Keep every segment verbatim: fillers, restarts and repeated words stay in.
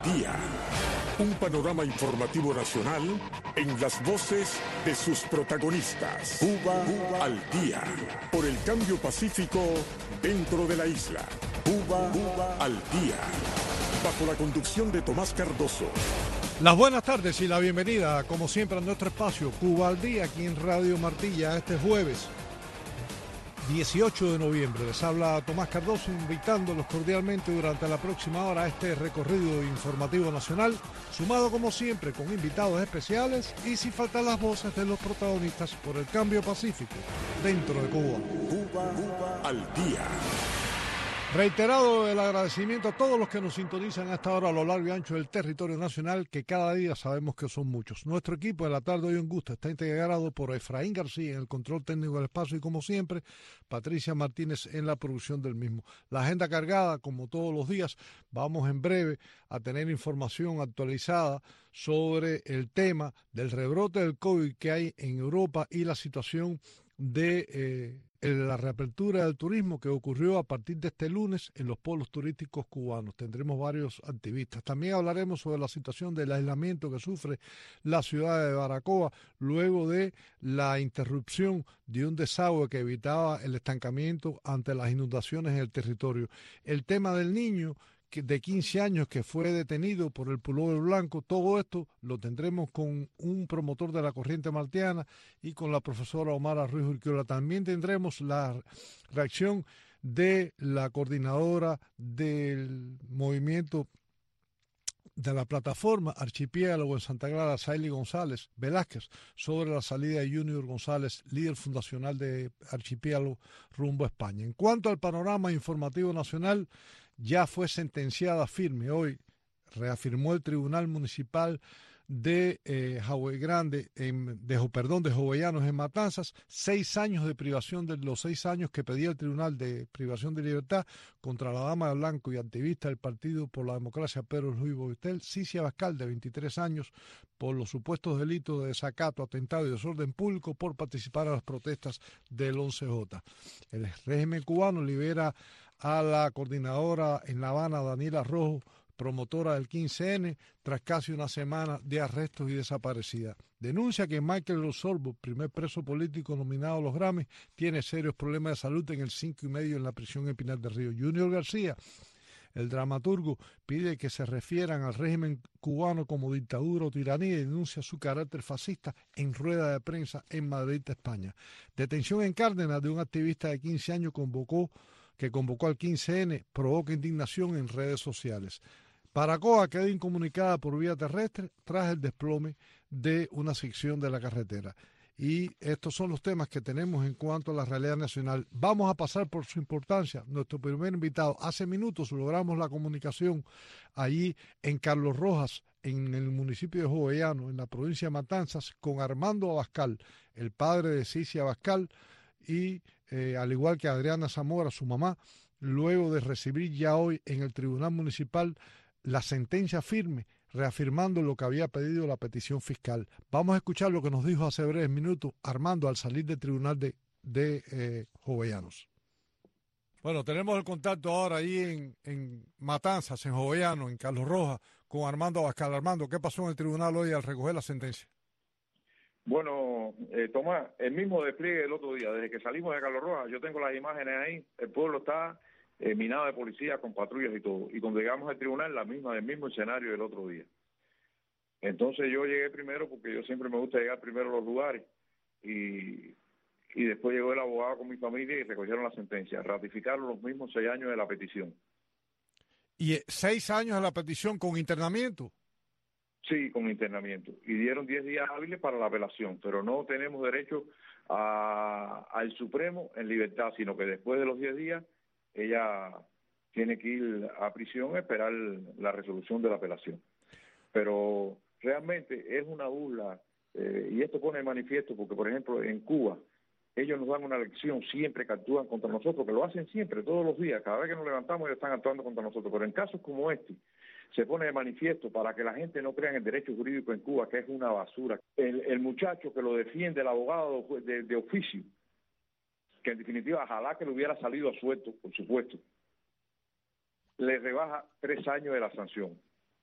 Día. Un panorama informativo nacional en las voces de sus protagonistas. Cuba, Cuba al día. Por el cambio pacífico dentro de la isla. Cuba, Cuba al día. Bajo la conducción de Tomás Cardoso. Las buenas tardes y la bienvenida, como siempre, a nuestro espacio Cuba al día, aquí en Radio Martilla, este jueves dieciocho de noviembre. Les habla Tomás Cardoso, invitándolos cordialmente durante la próxima hora a este recorrido informativo nacional, sumado como siempre con invitados especiales y sin faltar las voces de los protagonistas por el cambio pacífico dentro de Cuba. Cuba, Cuba al día. Reiterado el agradecimiento a todos los que nos sintonizan a esta hora a lo largo y ancho del territorio nacional, que cada día sabemos que son muchos. Nuestro equipo de la tarde hoy en gusto está integrado por Efraín García en el control técnico del espacio y, como siempre, Patricia Martínez en la producción del mismo. La agenda cargada, como todos los días. Vamos en breve a tener información actualizada sobre el tema del rebrote del COVID que hay en Europa y la situación de eh, la reapertura del turismo que ocurrió a partir de este lunes en los polos turísticos cubanos. Tendremos varios activistas. También hablaremos sobre la situación del aislamiento que sufre la ciudad de Baracoa luego de la interrupción de un desagüe que evitaba el estancamiento ante las inundaciones en el territorio. El tema del niño de quince años que fue detenido por el pullover blanco, todo esto lo tendremos con un promotor de la corriente martiana y con la profesora Omara Ruiz Urquiola. También tendremos la reacción de la coordinadora del movimiento de la plataforma Archipiélago en Santa Clara, Saily González Velázquez, sobre la salida de Junior González, líder fundacional de Archipiélago, rumbo a España. En cuanto al panorama informativo nacional, ya fue sentenciada firme hoy, reafirmó el Tribunal Municipal de eh, Jaué Grande, en, de, perdón, de Jovellanos en Matanzas, seis años de privación de los seis años que pedía el Tribunal de Privación de Libertad contra la dama de blanco y activista del Partido por la Democracia Pedro Luis Boitel, Cicia Abascal, de veintitrés años, por los supuestos delitos de desacato, atentado y desorden público por participar en las protestas del once jota. El régimen cubano libera a la coordinadora en La Habana, Daniela Rojo, promotora del quince ene, tras casi una semana de arrestos y desaparecida. Denuncia que Michael Rosorbo, primer preso político nominado a los Grammys, tiene serios problemas de salud en el cinco y medio en la prisión en Pinar del Río. Junior García, el dramaturgo, pide que se refieran al régimen cubano como dictadura o tiranía y denuncia su carácter fascista en rueda de prensa en Madrid, España. Detención en Cárdenas de un activista de quince años convocó que convocó al quince ene, provoca indignación en redes sociales. Baracoa queda incomunicada por vía terrestre tras el desplome de una sección de la carretera. Y estos son los temas que tenemos en cuanto a la realidad nacional. Vamos a pasar por su importancia. Nuestro primer invitado, hace minutos logramos la comunicación allí en Carlos Rojas, en el municipio de Jovellano, en la provincia de Matanzas, con Armando Abascal, el padre de Cicia Abascal, y eh, al igual que Adriana Zamora, su mamá, luego de recibir ya hoy en el Tribunal Municipal la sentencia firme, reafirmando lo que había pedido la petición fiscal. Vamos a escuchar lo que nos dijo hace breves minutos Armando al salir del Tribunal de, de eh, Jovellanos. Bueno, tenemos el contacto ahora ahí en, en Matanzas, en Jovellano, en Carlos Rojas, con Armando Abascal. Armando, ¿qué pasó en el tribunal hoy al recoger la sentencia? Bueno, eh, Tomás, el mismo despliegue del otro día, desde que salimos de Carlos Rojas, yo tengo las imágenes ahí, el pueblo está eh, minado de policía con patrullas y todo, y cuando llegamos al tribunal, la misma, el mismo escenario del otro día. Entonces yo llegué primero porque yo siempre me gusta llegar primero a los lugares, y, y después llegó el abogado con mi familia y recogieron la sentencia, ratificaron los mismos seis años de la petición. ¿Y seis años de la petición con internamiento? Sí, con internamiento. Y dieron diez días hábiles para la apelación, pero no tenemos derecho a, al Supremo en libertad, sino que después de los diez días ella tiene que ir a prisión a esperar la resolución de la apelación. Pero realmente es una burla, eh, y esto pone de manifiesto porque, por ejemplo, en Cuba, ellos nos dan una lección siempre que actúan contra nosotros, que lo hacen siempre, todos los días, cada vez que nos levantamos ellos están actuando contra nosotros, pero en casos como este, se pone de manifiesto para que la gente no crea en el derecho jurídico en Cuba, que es una basura. El, el muchacho que lo defiende, el abogado de, de oficio, que en definitiva ojalá que le hubiera salido a suelto, por supuesto, le rebaja tres años de la sanción.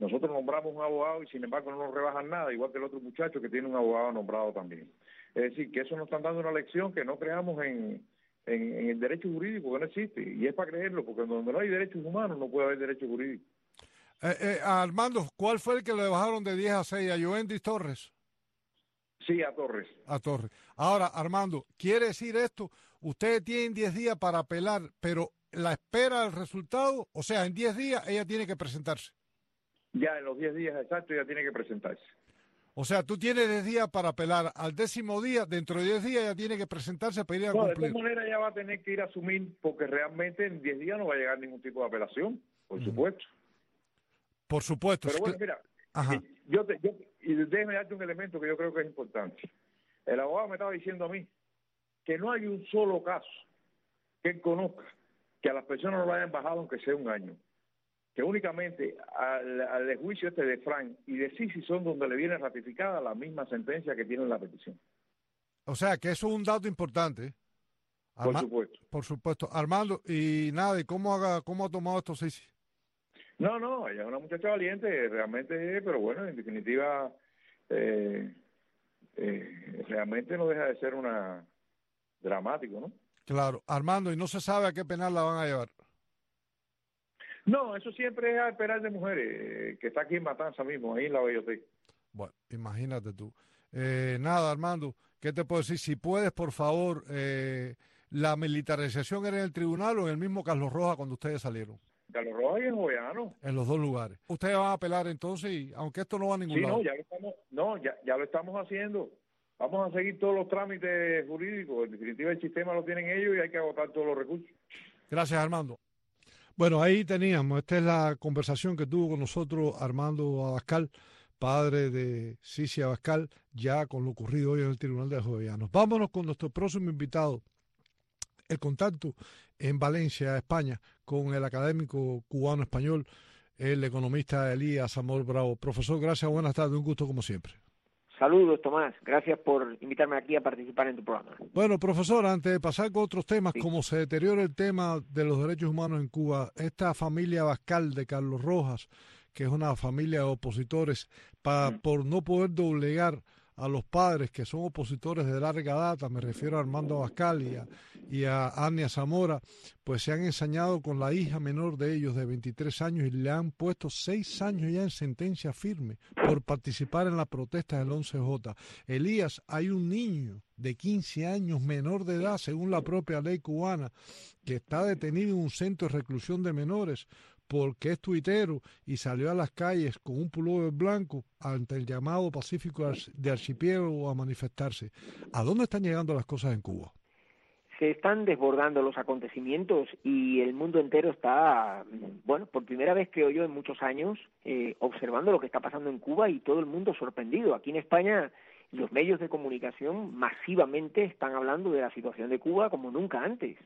Nosotros nombramos un abogado y sin embargo no nos rebajan nada, igual que el otro muchacho que tiene un abogado nombrado también. Es decir, que eso nos están dando una lección que no creamos en, en, en el derecho jurídico, que no existe. Y es para creerlo, porque donde no hay derechos humanos no puede haber derecho jurídico. Eh, eh, Armando, ¿cuál fue el que le bajaron de diez a seis? ¿A Joendis Torres? Sí, a Torres. A Torres. Ahora, Armando, ¿quiere decir esto? Ustedes tienen diez días para apelar, pero la espera del resultado, o sea, en diez días ella tiene que presentarse. Ya en los diez días exactos ya tiene que presentarse. O sea, tú tienes diez días para apelar. Al décimo día, dentro de diez días, ya tiene que presentarse para ir a no, cumplir. De todas maneras, ella va a tener que ir a asumir, porque realmente en diez días no va a llegar ningún tipo de apelación, por mm. supuesto. Por supuesto. Pero bueno, mira, Ajá. yo, te, yo y déjeme darte un elemento que yo creo que es importante. El abogado me estaba diciendo a mí que no hay un solo caso que él conozca que a las personas no lo hayan bajado aunque sea un año. Que únicamente al, al juicio este de Frank y de Sisi son donde le viene ratificada la misma sentencia que tiene en la petición. O sea, que eso es un dato importante. Arma por supuesto. Por supuesto. Armando, y nada, ¿y cómo, haga, cómo ha tomado esto Sisi? No, no, ella es una muchacha valiente, realmente, pero bueno, en definitiva, eh, eh, realmente no deja de ser una dramático, ¿no? Claro. Armando, ¿y no se sabe a qué penal la van a llevar? No, eso siempre es al penal de mujeres, eh, que está aquí en Matanza mismo, ahí en la Bellotey. Bueno, imagínate tú. Eh, nada, Armando, ¿qué te puedo decir? Si puedes, por favor, eh, ¿la militarización era en el tribunal o en el mismo Carlos Rojas cuando ustedes salieron? Carlos Rojas y en Joveano. En los dos lugares. Ustedes van a apelar entonces, y, aunque esto no va a ningún sí, lado. Sí, no, ya lo estamos, no ya, ya lo estamos haciendo. Vamos a seguir todos los trámites jurídicos. En definitiva, el sistema lo tienen ellos y hay que agotar todos los recursos. Gracias, Armando. Bueno, ahí teníamos, esta es la conversación que tuvo con nosotros Armando Abascal, padre de Sisi Abascal, ya con lo ocurrido hoy en el Tribunal de Jovellanos. Vámonos con nuestro próximo invitado, el contacto en Valencia, España, con el académico cubano-español, el economista Elías Amor Bravo. Profesor, gracias, buenas tardes, un gusto como siempre. Saludos, Tomás. Gracias por invitarme aquí a participar en tu programa. Bueno, profesor, antes de pasar con otros temas, sí. como se deteriora el tema de los derechos humanos en Cuba, esta familia Abascal de Carlos Rojas, que es una familia de opositores, pa, mm. por no poder doblegar a los padres que son opositores de larga data, me refiero a Armando Abascal y a, y a Ania Zamora, pues se han ensañado con la hija menor de ellos de veintitrés años y le han puesto seis años ya en sentencia firme por participar en la protesta del once J. Elías, hay un niño de quince años menor de edad, según la propia ley cubana, que está detenido en un centro de reclusión de menores porque es tuitero y salió a las calles con un pullover blanco ante el llamado pacífico de Archipiélago a manifestarse. ¿A dónde están llegando las cosas en Cuba? Se están desbordando los acontecimientos y el mundo entero está, bueno, por primera vez creo yo en muchos años, eh, observando lo que está pasando en Cuba y todo el mundo sorprendido. Aquí en España los medios de comunicación masivamente están hablando de la situación de Cuba como nunca antes.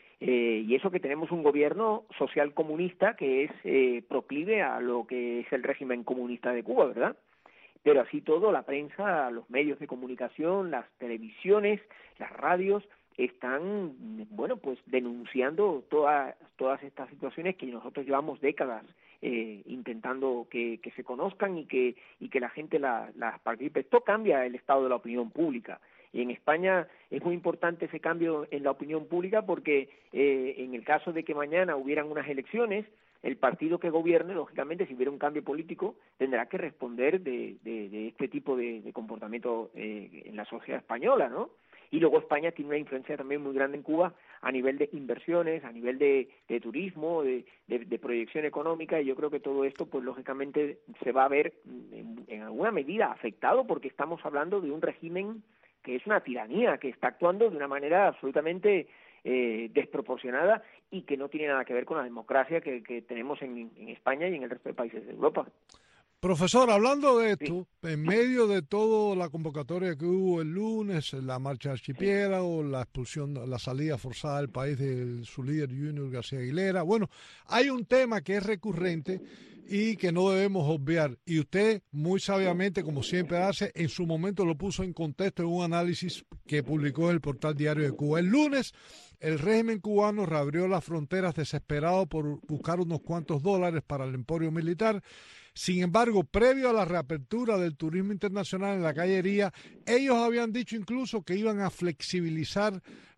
Eh, y eso que tenemos un gobierno social comunista que es eh, proclive a lo que es el régimen comunista de Cuba, ¿verdad? Pero así todo, la prensa, los medios de comunicación, las televisiones, las radios, están, bueno, pues denunciando todas todas estas situaciones que nosotros llevamos décadas eh, intentando que, que se conozcan y que y que la gente las la participe. Esto cambia el estado de la opinión pública. Y en España es muy importante ese cambio en la opinión pública porque eh, en el caso de que mañana hubieran unas elecciones, el partido que gobierne, lógicamente, si hubiera un cambio político, tendrá que responder de, de, de este tipo de, de comportamiento eh, en la sociedad española, ¿no? Y luego España tiene una influencia también muy grande en Cuba a nivel de inversiones, a nivel de, de turismo, de, de, de proyección económica, y yo creo que todo esto, pues lógicamente, se va a ver en, en alguna medida afectado porque estamos hablando de un régimen que es una tiranía, que está actuando de una manera absolutamente eh, desproporcionada y que no tiene nada que ver con la democracia que, que tenemos en, en España y en el resto de países de Europa. Profesor, hablando de esto, sí. en medio de toda la convocatoria que hubo el lunes, la marcha Archipiélago, sí. la expulsión, la salida forzada del país de su líder Junior García Aguilera, bueno, hay un tema que es recurrente y que no debemos obviar. Y usted, muy sabiamente, como siempre hace, en su momento lo puso en contexto en un análisis que publicó en el portal Diario de Cuba. El lunes, el régimen cubano reabrió las fronteras desesperado por buscar unos cuantos dólares para el emporio militar. Sin embargo, previo a la reapertura del turismo internacional en la calle Hería, ellos habían dicho incluso que iban a flexibilizar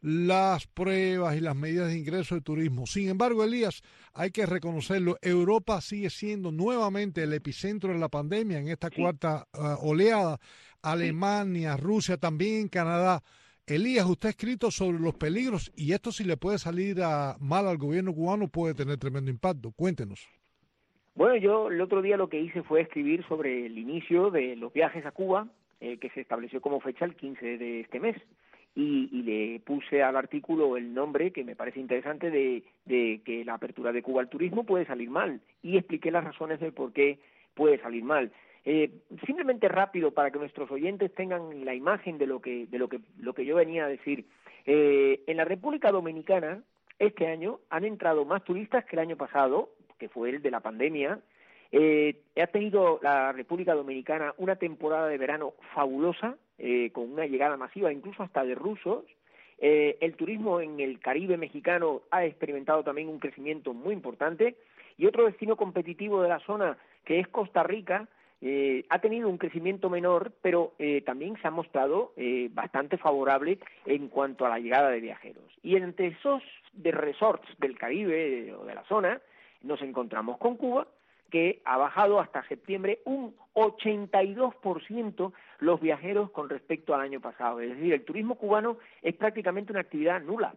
las pruebas y las medidas de ingreso de turismo. Sin embargo, Elías, hay que reconocerlo, Europa sigue siendo nuevamente el epicentro de la pandemia en esta sí. cuarta uh, oleada. Alemania, sí. Rusia, también Canadá. Elías, usted ha escrito sobre los peligros y esto, si le puede salir a, mal al gobierno cubano, puede tener tremendo impacto. Cuéntenos. Bueno, yo el otro día lo que hice fue escribir sobre el inicio de los viajes a Cuba, eh, que se estableció como fecha el quince de este mes. Y, y le puse al artículo el nombre, que me parece interesante, de, de que la apertura de Cuba al turismo puede salir mal. Y expliqué las razones del por qué puede salir mal. Eh, simplemente rápido, para que nuestros oyentes tengan la imagen de lo que de lo que lo que yo venía a decir. Eh, en la República Dominicana, este año, han entrado más turistas que el año pasado, que fue el de la pandemia. Eh, ha tenido la República Dominicana una temporada de verano fabulosa, eh, con una llegada masiva, incluso hasta de rusos. Eh, el turismo en el Caribe mexicano ha experimentado también un crecimiento muy importante, y otro destino competitivo de la zona, que es Costa Rica, Eh, ha tenido un crecimiento menor, pero eh, también se ha mostrado eh, bastante favorable en cuanto a la llegada de viajeros. Y entre esos de resorts del Caribe o de la zona, nos encontramos con Cuba, que ha bajado hasta septiembre un ochenta y dos por ciento los viajeros con respecto al año pasado. Es decir, el turismo cubano es prácticamente una actividad nula.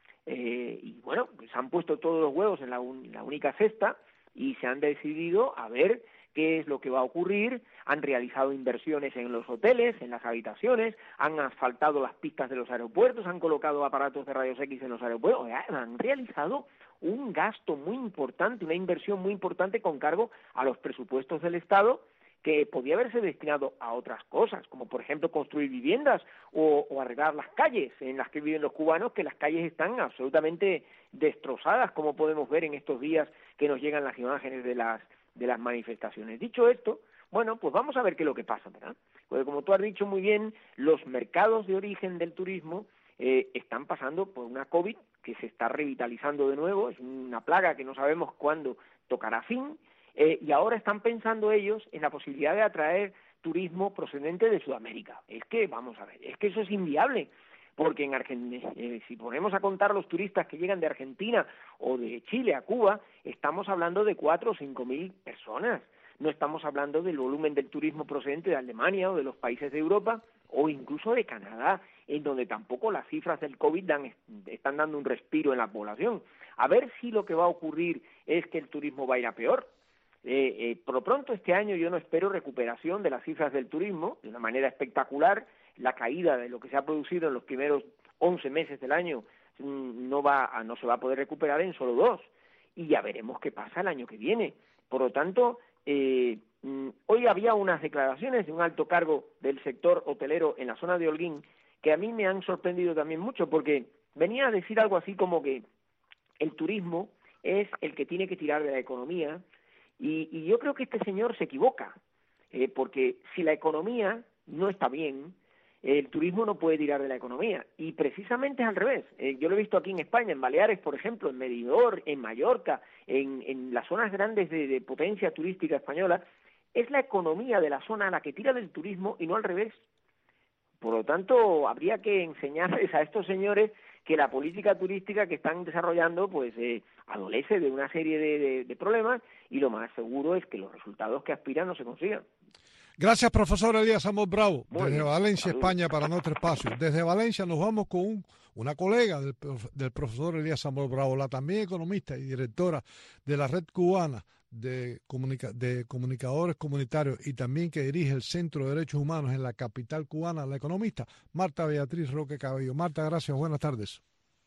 Eh, y bueno, pues han puesto todos los huevos en la, un, la única cesta y se han decidido a ver qué es lo que va a ocurrir. Han realizado inversiones en los hoteles, en las habitaciones, han asfaltado las pistas de los aeropuertos, han colocado aparatos de rayos X en los aeropuertos, han realizado un gasto muy importante, una inversión muy importante con cargo a los presupuestos del Estado, que podía haberse destinado a otras cosas, como por ejemplo construir viviendas o, o arreglar las calles en las que viven los cubanos, que las calles están absolutamente destrozadas, como podemos ver en estos días que nos llegan las imágenes de las de las manifestaciones. Dicho esto, bueno, pues vamos a ver qué es lo que pasa, ¿verdad? Porque como tú has dicho muy bien, los mercados de origen del turismo eh, están pasando por una COVID que se está revitalizando de nuevo, es una plaga que no sabemos cuándo tocará fin, eh, y ahora están pensando ellos en la posibilidad de atraer turismo procedente de Sudamérica. Es que, vamos a ver, es que eso es inviable, porque en Argentina, eh, si ponemos a contar los turistas que llegan de Argentina o de Chile a Cuba, estamos hablando de cuatro o cinco mil personas. No estamos hablando del volumen del turismo procedente de Alemania o de los países de Europa o incluso de Canadá, en donde tampoco las cifras del COVID dan, están dando un respiro en la población. A ver si lo que va a ocurrir es que el turismo va a ir a peor. Eh, eh, por lo pronto este año yo no espero recuperación de las cifras del turismo de una manera espectacular. La caída de lo que se ha producido en los primeros once meses del año no va a, no se va a poder recuperar en solo dos, y ya veremos qué pasa el año que viene. Por lo tanto, eh, hoy había unas declaraciones de un alto cargo del sector hotelero en la zona de Holguín que a mí me han sorprendido también mucho, porque venía a decir algo así como que el turismo es el que tiene que tirar de la economía, y, y yo creo que este señor se equivoca, eh, porque si la economía no está bien, el turismo no puede tirar de la economía, y precisamente es al revés. Eh, yo lo he visto aquí en España, en Baleares, por ejemplo, en Benidorm, en Mallorca, en, en las zonas grandes de, de potencia turística española. Es la economía de la zona la que tira del turismo y no al revés. Por lo tanto, habría que enseñarles a estos señores que la política turística que están desarrollando pues eh, adolece de una serie de, de, de problemas, y lo más seguro es que los resultados que aspiran no se consigan. Gracias, profesor Elías Amor Bravo, Muy desde bien. Valencia, Salud. España, para nuestro espacio. Desde Valencia nos vamos con un, una colega del, del profesor Elías Amor Bravo, la también economista y directora de la Red Cubana de, comunica, de Comunicadores Comunitarios, y también que dirige el Centro de Derechos Humanos en la capital cubana, la economista Marta Beatriz Roque Cabello. Marta, gracias, buenas tardes.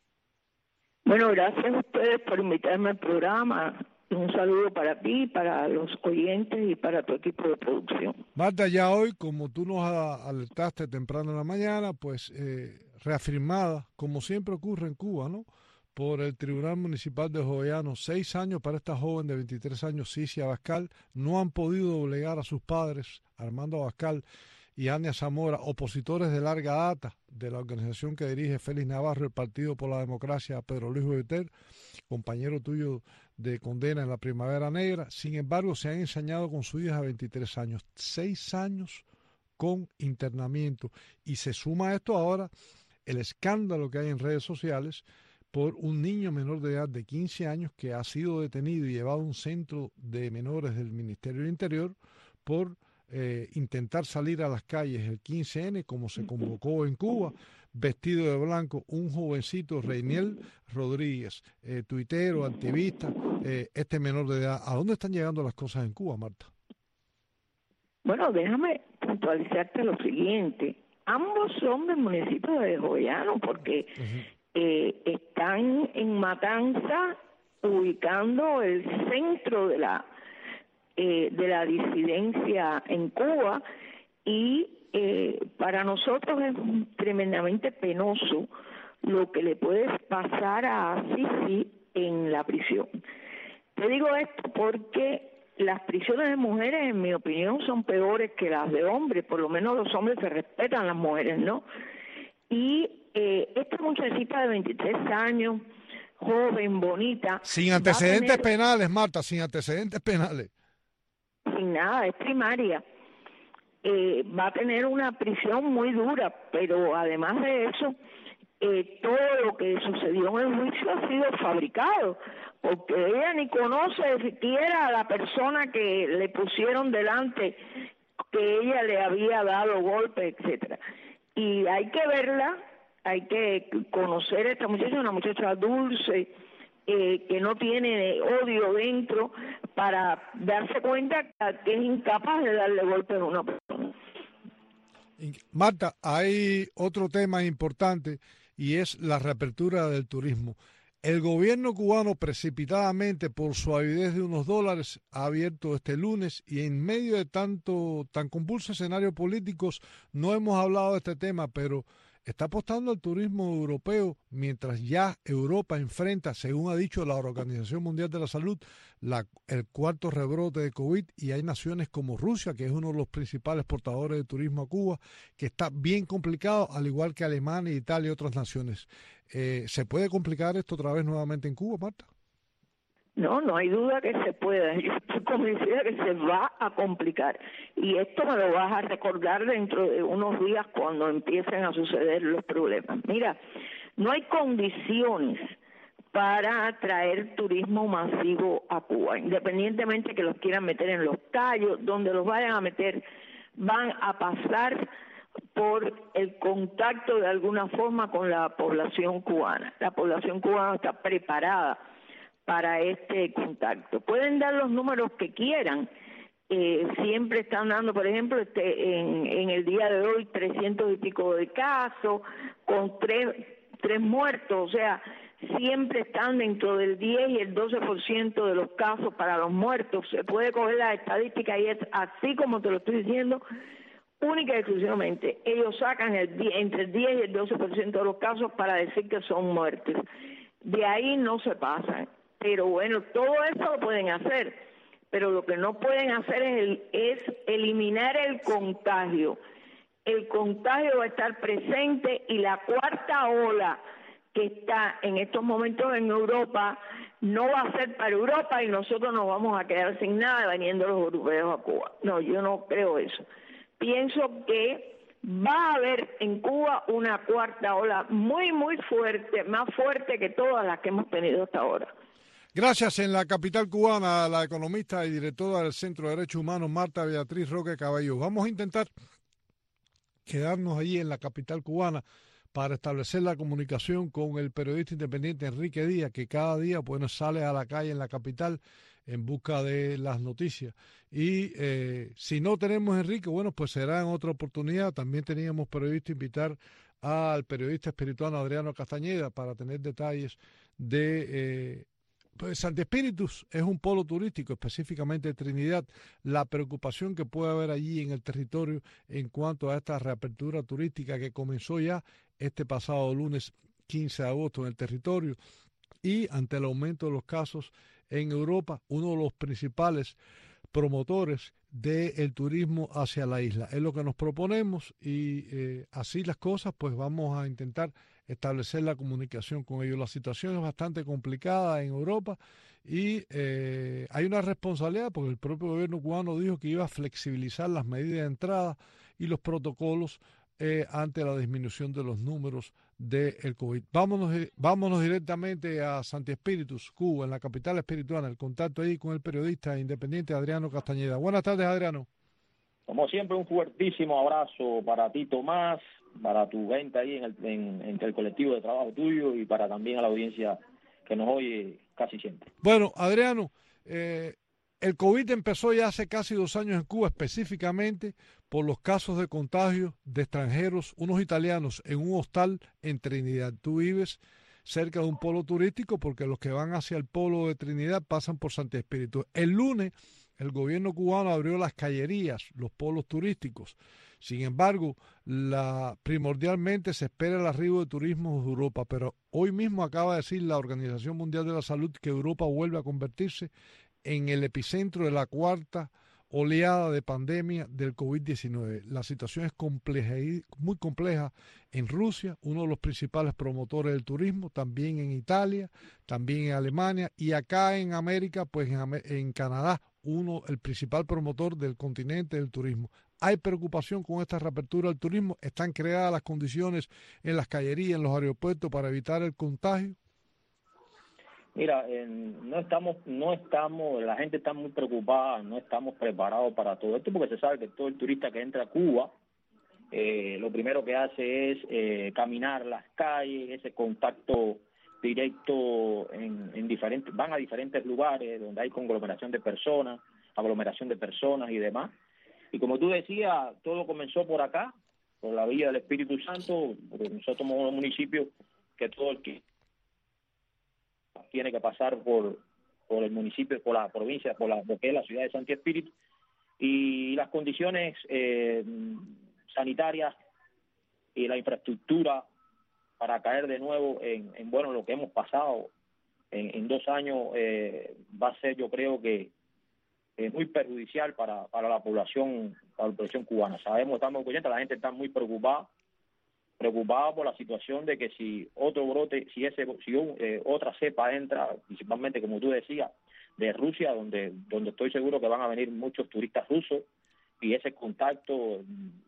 Bueno, gracias a ustedes por invitarme al programa. Un saludo para ti, para los oyentes y para tu equipo de producción. Marta, ya hoy, como tú nos alertaste temprano en la mañana, pues eh, reafirmada, como siempre ocurre en Cuba, ¿no?, por el Tribunal Municipal de Jovellanos, seis años para esta joven de veintitrés años, Cicia Abascal. No han podido obligar a sus padres, Armando Abascal y Ania Zamora, opositores de larga data de la organización que dirige Félix Navarro, el Partido por la Democracia, Pedro Luis Beuter, compañero tuyo de condena en la Primavera Negra. Sin embargo, se han ensañado con su hija de veintitrés años, seis años con internamiento. Y se suma a esto ahora el escándalo que hay en redes sociales por un niño menor de edad de quince años que ha sido detenido y llevado a un centro de menores del Ministerio del Interior por eh, intentar salir a las calles el quince ene, como se convocó en Cuba, vestido de blanco, un jovencito, Reiniel Rodríguez, eh, tuitero, activista, eh, este menor de edad. ¿A dónde están llegando las cosas en Cuba, Marta? Bueno, déjame puntualizarte lo siguiente. Ambos son del municipio de Jovellanos, porque uh-huh. eh, están en Matanza, ubicando el centro de la eh, de la disidencia en Cuba, y eh, para nosotros es tremendamente penoso lo que le puede pasar a Sisi en la prisión. Te digo esto porque las prisiones de mujeres, en mi opinión, son peores que las de hombres. Por lo menos los hombres se respetan a las mujeres, ¿no? Y eh, esta muchachita de veintitrés años, joven, bonita... Sin antecedentes tener, penales, Marta, sin antecedentes penales. Sin nada, es primaria. Eh, va a tener una prisión muy dura, pero además de eso, eh, todo lo que sucedió en el juicio ha sido fabricado, porque ella ni conoce siquiera a la persona que le pusieron delante, que ella le había dado golpes, etcétera. Y hay que verla, hay que conocer a esta muchacha, una muchacha dulce, eh, que no tiene odio dentro, para darse cuenta que es incapaz de darle golpes a una persona. Marta, hay otro tema importante y es la reapertura del turismo. El gobierno cubano, precipitadamente, por su avidez de unos dólares, ha abierto este lunes, y en medio de tanto tan convulso escenario políticos no hemos hablado de este tema, pero está apostando al turismo europeo, mientras ya Europa enfrenta, según ha dicho la Organización Mundial de la Salud, la, el cuarto rebrote de COVID, y hay naciones como Rusia, que es uno de los principales portadores de turismo a Cuba, que está bien complicado, al igual que Alemania, Italia y otras naciones. Eh, ¿Se puede complicar esto otra vez nuevamente en Cuba, Marta? No, no hay duda que se puede. Yo estoy convencida que se va a complicar. Y esto me lo vas a recordar dentro de unos días cuando empiecen a suceder los problemas. Mira, no hay condiciones para atraer turismo masivo a Cuba, independientemente que los quieran meter en los callos, donde los vayan a meter, van a pasar por el contacto de alguna forma con la población cubana. La población cubana está preparada para este contacto. Pueden dar los números que quieran, eh, siempre están dando, por ejemplo, este, en, en el día de hoy trescientos y pico de casos, con tres, tres muertos, o sea, siempre están dentro del diez y el doce por ciento de los casos para los muertos. Se puede coger la estadística y es así como te lo estoy diciendo, única y exclusivamente. Ellos sacan el, entre el diez y el doce por ciento de los casos para decir que son muertes. De ahí no se pasan. Pero bueno, todo eso lo pueden hacer, pero lo que no pueden hacer es, el, es eliminar el contagio. El contagio va a estar presente, y la cuarta ola que está en estos momentos en Europa no va a ser para Europa, y nosotros nos vamos a quedar sin nada viniendo los europeos a Cuba. No, yo no creo eso. Pienso que va a haber en Cuba una cuarta ola muy, muy fuerte, más fuerte que todas las que hemos tenido hasta ahora. Gracias. En la capital cubana, la economista y directora del Centro de Derechos Humanos, Marta Beatriz Roque Cabello. Vamos a intentar quedarnos allí en la capital cubana para establecer la comunicación con el periodista independiente Enrique Díaz, que cada día bueno, sale a la calle en la capital en busca de las noticias. Y eh, si no tenemos a Enrique, bueno, pues será en otra oportunidad. También teníamos previsto invitar al periodista espiritual Adriano Castañeda para tener detalles de... Eh, Pues Santi Espíritus es un polo turístico, específicamente Trinidad, la preocupación que puede haber allí en el territorio en cuanto a esta reapertura turística que comenzó ya este pasado lunes quince de agosto en el territorio, y ante el aumento de los casos en Europa, uno de los principales promotores del turismo hacia la isla. Es lo que nos proponemos, y eh, así las cosas, pues vamos a intentar establecer la comunicación con ellos. La situación es bastante complicada en Europa y eh, hay una responsabilidad porque el propio gobierno cubano dijo que iba a flexibilizar las medidas de entrada y los protocolos eh, ante la disminución de los números del COVID. Vámonos, vámonos directamente a Santi Espíritus, Cuba, en la capital espirituana, el contacto ahí con el periodista independiente Adriano Castañeda. Buenas tardes, Adriano. Como siempre, un fuertísimo abrazo para ti, Tomás, para tu gente ahí en el, en, en el colectivo de trabajo tuyo y para también a la audiencia que nos oye casi siempre. Bueno, Adriano, eh, el COVID empezó ya hace casi dos años en Cuba, específicamente por los casos de contagio de extranjeros, unos italianos en un hostal en Trinidad. Tú vives cerca de un polo turístico porque los que van hacia el polo de Trinidad pasan por Santi Espíritu. El lunes el gobierno cubano abrió las callerías, los polos turísticos. Sin embargo, la, primordialmente se espera el arribo de turismo de Europa, pero hoy mismo acaba de decir la Organización Mundial de la Salud que Europa vuelve a convertirse en el epicentro de la cuarta oleada de pandemia del COVID diecinueve. La situación es compleja, muy compleja en Rusia, uno de los principales promotores del turismo, también en Italia, también en Alemania y acá en América, pues en, en Canadá, uno, el principal promotor del continente del turismo. ¿Hay preocupación con esta reapertura del turismo? ¿Están creadas las condiciones en las callerías, en los aeropuertos para evitar el contagio? Mira, eh, no estamos, no estamos, la gente está muy preocupada, no estamos preparados para todo esto porque se sabe que todo el turista que entra a Cuba, eh, lo primero que hace es eh, caminar las calles, ese contacto directo en, en diferentes, van a diferentes lugares donde hay conglomeración de personas, aglomeración de personas y demás. Y como tú decías, todo comenzó por acá, por la Villa del Espíritu Santo, porque nosotros somos un municipio que todo el que tiene que pasar por por el municipio, por la provincia, por la, lo que es la ciudad de Santi Espíritu, y las condiciones eh, sanitarias y la infraestructura para caer de nuevo en, en bueno, lo que hemos pasado en, en dos años eh, va a ser, yo creo que eh, muy perjudicial para, para la población, para la población cubana. Sabemos, estamos conscientes, la gente está muy preocupada, preocupada por la situación de que si otro brote, si ese, si un, eh, otra cepa entra, principalmente como tú decías, de Rusia, donde, donde estoy seguro que van a venir muchos turistas rusos, y ese contacto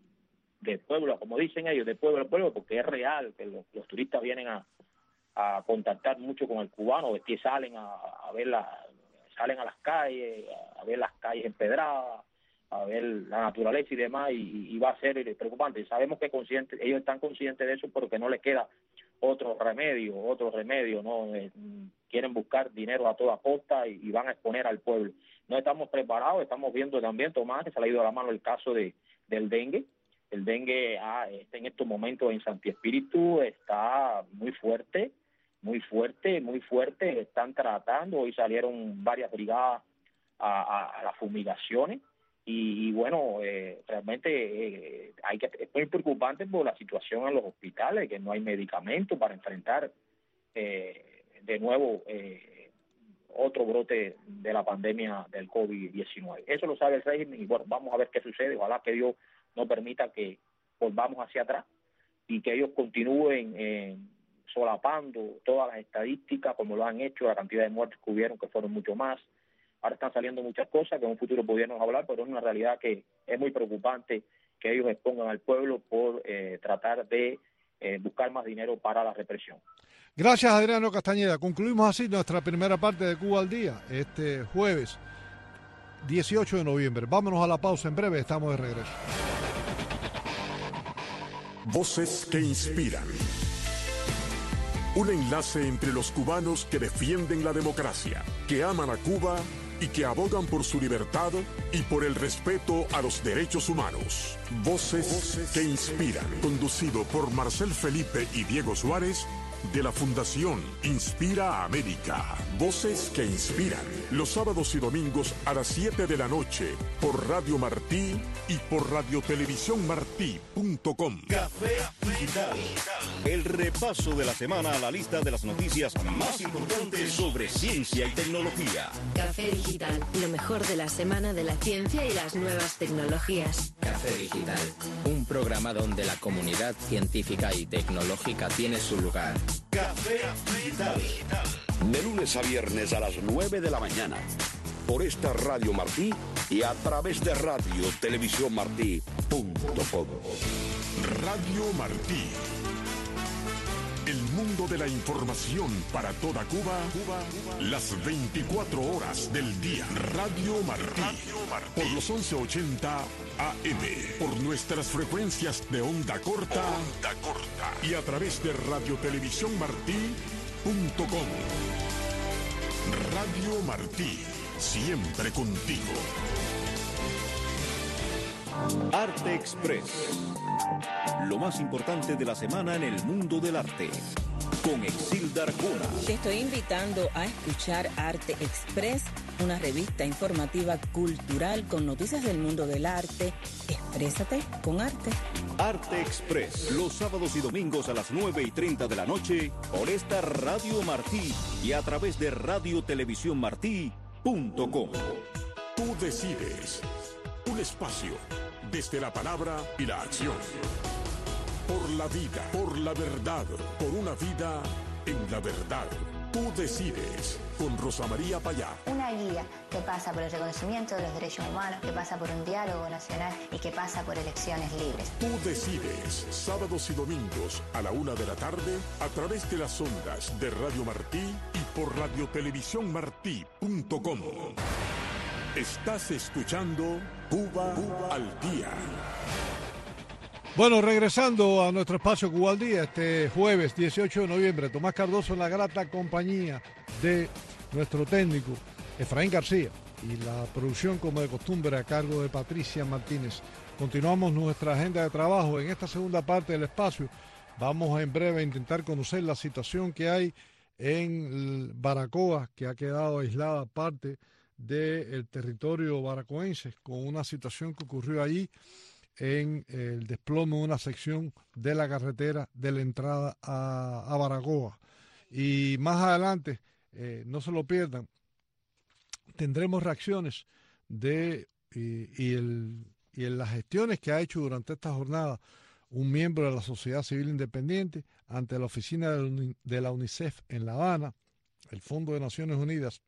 de pueblo, como dicen ellos, de pueblo a pueblo, porque es real que los, los turistas vienen a, a contactar mucho con el cubano, que salen a, a ver la, salen a las calles, a ver las calles empedradas, a ver la naturaleza y demás, y, y va a ser preocupante. Sabemos que consciente, ellos están conscientes de eso, porque no les queda otro remedio, otro remedio, ¿no? Eh, quieren buscar dinero a toda costa y, y van a exponer al pueblo. No estamos preparados, estamos viendo también, Tomás, que se le ha ido a la mano el caso de del dengue. El dengue ah, está en estos momentos en Santi Espíritu, está muy fuerte, muy fuerte, muy fuerte. Están tratando, hoy salieron varias brigadas a, a, a las fumigaciones. Y, y bueno, eh, realmente eh, hay que es muy preocupante por la situación en los hospitales, que no hay medicamentos para enfrentar eh, de nuevo eh, otro brote de la pandemia del COVID diecinueve. Eso lo sabe el régimen y bueno, vamos a ver qué sucede. Ojalá que Dios no permita que volvamos hacia atrás y que ellos continúen eh, solapando todas las estadísticas como lo han hecho, la cantidad de muertes que hubieron, que fueron mucho más. Ahora están saliendo muchas cosas que en un futuro podríamos hablar, pero es una realidad que es muy preocupante que ellos expongan al pueblo por eh, tratar de eh, buscar más dinero para la represión. Gracias, Adriano Castañeda. Concluimos así nuestra primera parte de Cuba al Día, este jueves dieciocho de noviembre. Vámonos a la pausa, en breve estamos de regreso. Voces que inspiran. Un enlace entre los cubanos que defienden la democracia, que aman a Cuba y que abogan por su libertad y por el respeto a los derechos humanos. Voces, Voces que inspiran. Conducido por Marcel Felipe y Diego Suárez, de la Fundación Inspira América. Voces que inspiran. Los sábados y domingos a las siete de la noche por Radio Martí y por radiotelevisión martí punto com. Café Digital. El repaso de la semana a la lista de las noticias más importantes sobre ciencia y tecnología. Café Digital, lo mejor de la semana de la ciencia y las nuevas tecnologías. Café Digital, un programa donde la comunidad científica y tecnológica tiene su lugar. Café Digital. De lunes a viernes a las nueve de la mañana. Por esta Radio Martí y a través de radio televisión martí punto com. Radio Martí. El mundo de la información para toda Cuba, Cuba, las veinticuatro horas del día. Radio Martí, por los once ochenta A M, por nuestras frecuencias de onda corta, onda corta y a través de radio televisión martí punto com. Radio Martí, siempre contigo. Arte Express. Lo más importante de la semana en el mundo del arte. Con Exilda Arjona. Te estoy invitando a escuchar Arte Express, una revista informativa cultural con noticias del mundo del arte. Exprésate con arte. Arte Express, los sábados y domingos a las nueve y treinta de la noche por esta Radio Martí y a través de radio televisión martí punto com. Tú decides. Un espacio desde la palabra y la acción. Por la vida, por la verdad, por una vida en la verdad. Tú decides, con Rosa María Payá. Una guía que pasa por el reconocimiento de los derechos humanos, que pasa por un diálogo nacional y que pasa por elecciones libres. Tú decides, sábados y domingos a la una de la tarde, a través de las ondas de Radio Martí y por radio televisión martí punto com. Estás escuchando Cuba, Cuba al Día. Bueno, regresando a nuestro espacio Cuba al Día, este jueves dieciocho de noviembre, Tomás Cardoso en la grata compañía de nuestro técnico Efraín García y la producción, como de costumbre, a cargo de Patricia Martínez. Continuamos nuestra agenda de trabajo. En esta segunda parte del espacio vamos en breve a intentar conocer la situación que hay en Baracoa, que ha quedado aislada parte del territorio baracoense, con una situación que ocurrió allí en el desplome de una sección de la carretera de la entrada a, a Baracoa. Y más adelante, eh, no se lo pierdan, tendremos reacciones de y, y, el, y en las gestiones que ha hecho durante esta jornada un miembro de la sociedad civil independiente ante la oficina de la UNICEF en La Habana, el Fondo de Naciones Unidas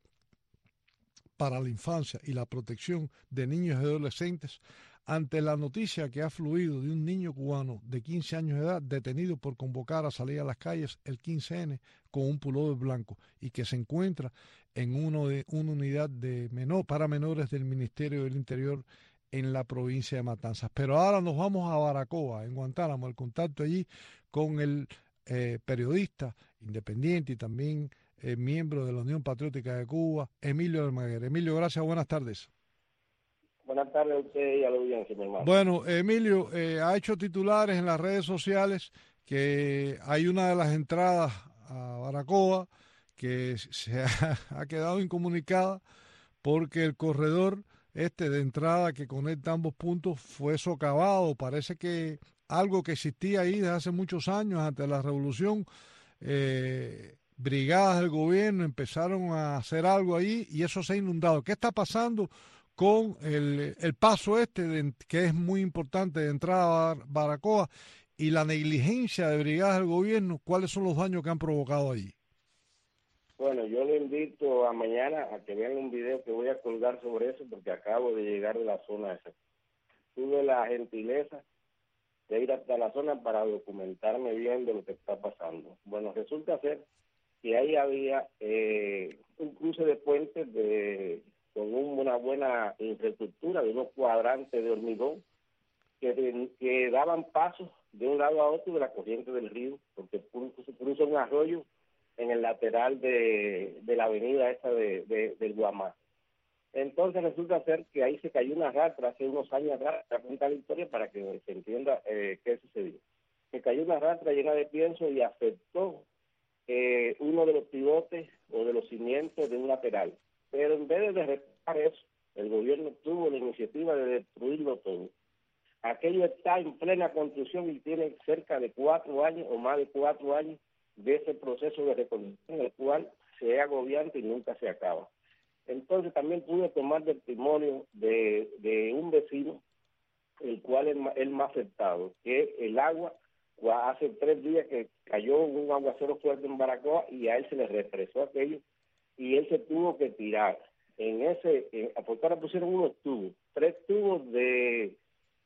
para la Infancia y la Protección de Niños y Adolescentes, ante la noticia que ha fluido de un niño cubano de quince años de edad detenido por convocar a salir a las calles el quince ene con un pullover blanco y que se encuentra en uno de, una unidad de menor, para menores del Ministerio del Interior en la provincia de Matanzas. Pero ahora nos vamos a Baracoa, en Guantánamo, el contacto allí con el eh, periodista independiente y también Eh, miembro de la Unión Patriótica de Cuba, Emilio Almaguer. Emilio, gracias, buenas tardes. Buenas tardes a usted y a la audiencia, mi hermano. Bueno, Emilio, eh, ha hecho titulares en las redes sociales que hay una de las entradas a Baracoa que se ha, ha quedado incomunicada porque el corredor este de entrada que conecta ambos puntos fue socavado. Parece que algo que existía ahí desde hace muchos años, antes de la revolución, eh, brigadas del gobierno empezaron a hacer algo ahí y eso se ha inundado. ¿Qué está pasando con el, el paso este, de, que es muy importante, de entrada a Baracoa, y la negligencia de brigadas del gobierno? ¿Cuáles son los daños que han provocado allí? Bueno, yo le invito a mañana a que vean un video que voy a colgar sobre eso, porque acabo de llegar de la zona esa. Tuve la gentileza de ir hasta la zona para documentarme bien de lo que está pasando. Bueno, resulta ser que ahí había eh, un cruce de puentes de, con un, una buena infraestructura de unos cuadrantes de hormigón que, que daban pasos de un lado a otro de la corriente del río, porque se cruza un arroyo en el lateral de, de la avenida esta de, de, del Guamá. Entonces resulta ser que ahí se cayó una rastra hace unos años atrás, para contar la historia para que se entienda eh, qué sucedió. Se cayó una rastra llena de pienso y afectó eh, uno de los pivotes o de los cimientos de un lateral. Pero en vez de reparar eso, el gobierno tuvo la iniciativa de destruirlo todo. aquello está en plena construcción y tiene cerca de cuatro años o más de cuatro años de ese proceso de reconstrucción, el cual se es agobiante y nunca se acaba. Entonces también pude tomar testimonio de, de un vecino, el cual es el más afectado, que el agua, hace tres días que cayó un aguacero fuerte en Baracoa y a él se le represó aquello y él se tuvo que tirar. En ese, en, porque ahora pusieron unos tubos, tres tubos de,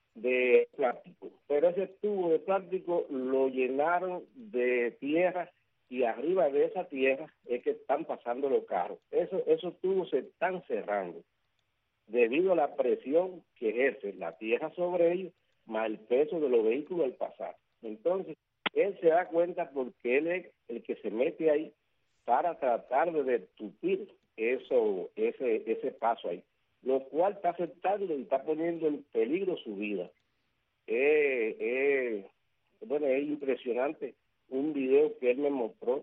de plástico, pero ese tubo de plástico lo llenaron de tierra y arriba de esa tierra es que están pasando los carros. Eso, esos tubos se están cerrando debido a la presión que ejerce la tierra sobre ellos, más el peso de los vehículos al pasar. Entonces, él se da cuenta porque él es el que se mete ahí para tratar de detupir eso, ese, ese paso ahí, lo cual está afectando y está poniendo en peligro su vida. Eh, eh, bueno, es impresionante un video que él me mostró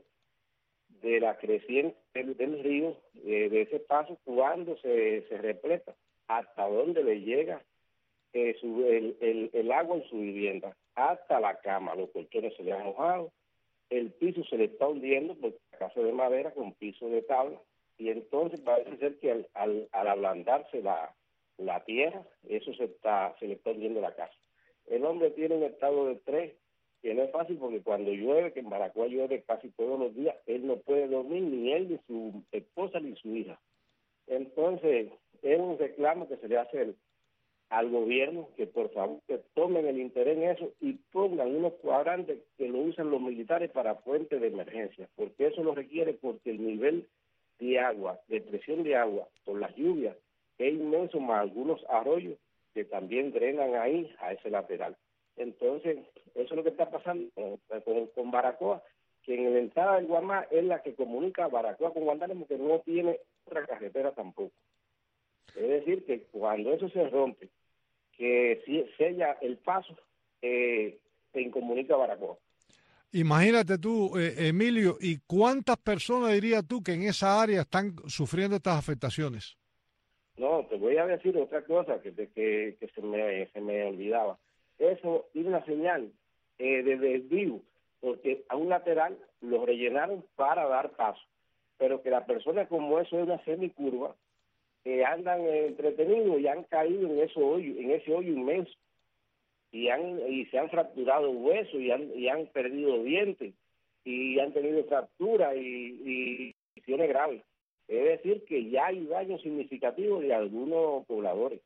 de la creciente del, del río, eh, de ese paso, cuando se, se repleta, hasta donde le llega eh, su, el, el, el agua en su vivienda, hasta la cama, los colchones se le han mojado, el piso se le está hundiendo, porque la casa de madera con piso de tabla, y entonces parece ser que al, al, al ablandarse la, la tierra, eso se está se le está hundiendo la casa. El hombre tiene un estado de estrés que no es fácil porque cuando llueve, que en Baracoa llueve casi todos los días, él no puede dormir, ni él, ni su esposa, ni su hija. Entonces, es un reclamo que se le hace el, al gobierno, que por favor que tomen el interés en eso y pongan unos cuadrantes que lo usan los militares para fuentes de emergencia, porque eso lo requiere, porque el nivel de agua, de presión de agua, por las lluvias, es inmenso, más algunos arroyos que también drenan ahí, a ese lateral. Entonces, eso es lo que está pasando con, con, con Baracoa, que en la entrada del Guamá es la que comunica Baracoa con Guantánamo, que no tiene otra carretera tampoco. Es decir, que cuando eso se rompe, que si sella el paso, eh, se incomunica Baracoa. Imagínate tú, eh, Emilio, ¿y cuántas personas dirías tú que en esa área están sufriendo estas afectaciones? No, te voy a decir otra cosa que, que, que se, me, se me olvidaba. Eso es una señal eh, de desvío, porque a un lateral lo rellenaron para dar paso, pero que la persona, como eso es una semicurva, eh, andan eh, entretenidos y han caído en ese hoyo, en ese hoyo inmenso, y han y se han fracturado huesos y han, y han perdido dientes y han tenido fracturas y, y lesiones graves. Es decir, que ya hay daños significativos de algunos pobladores.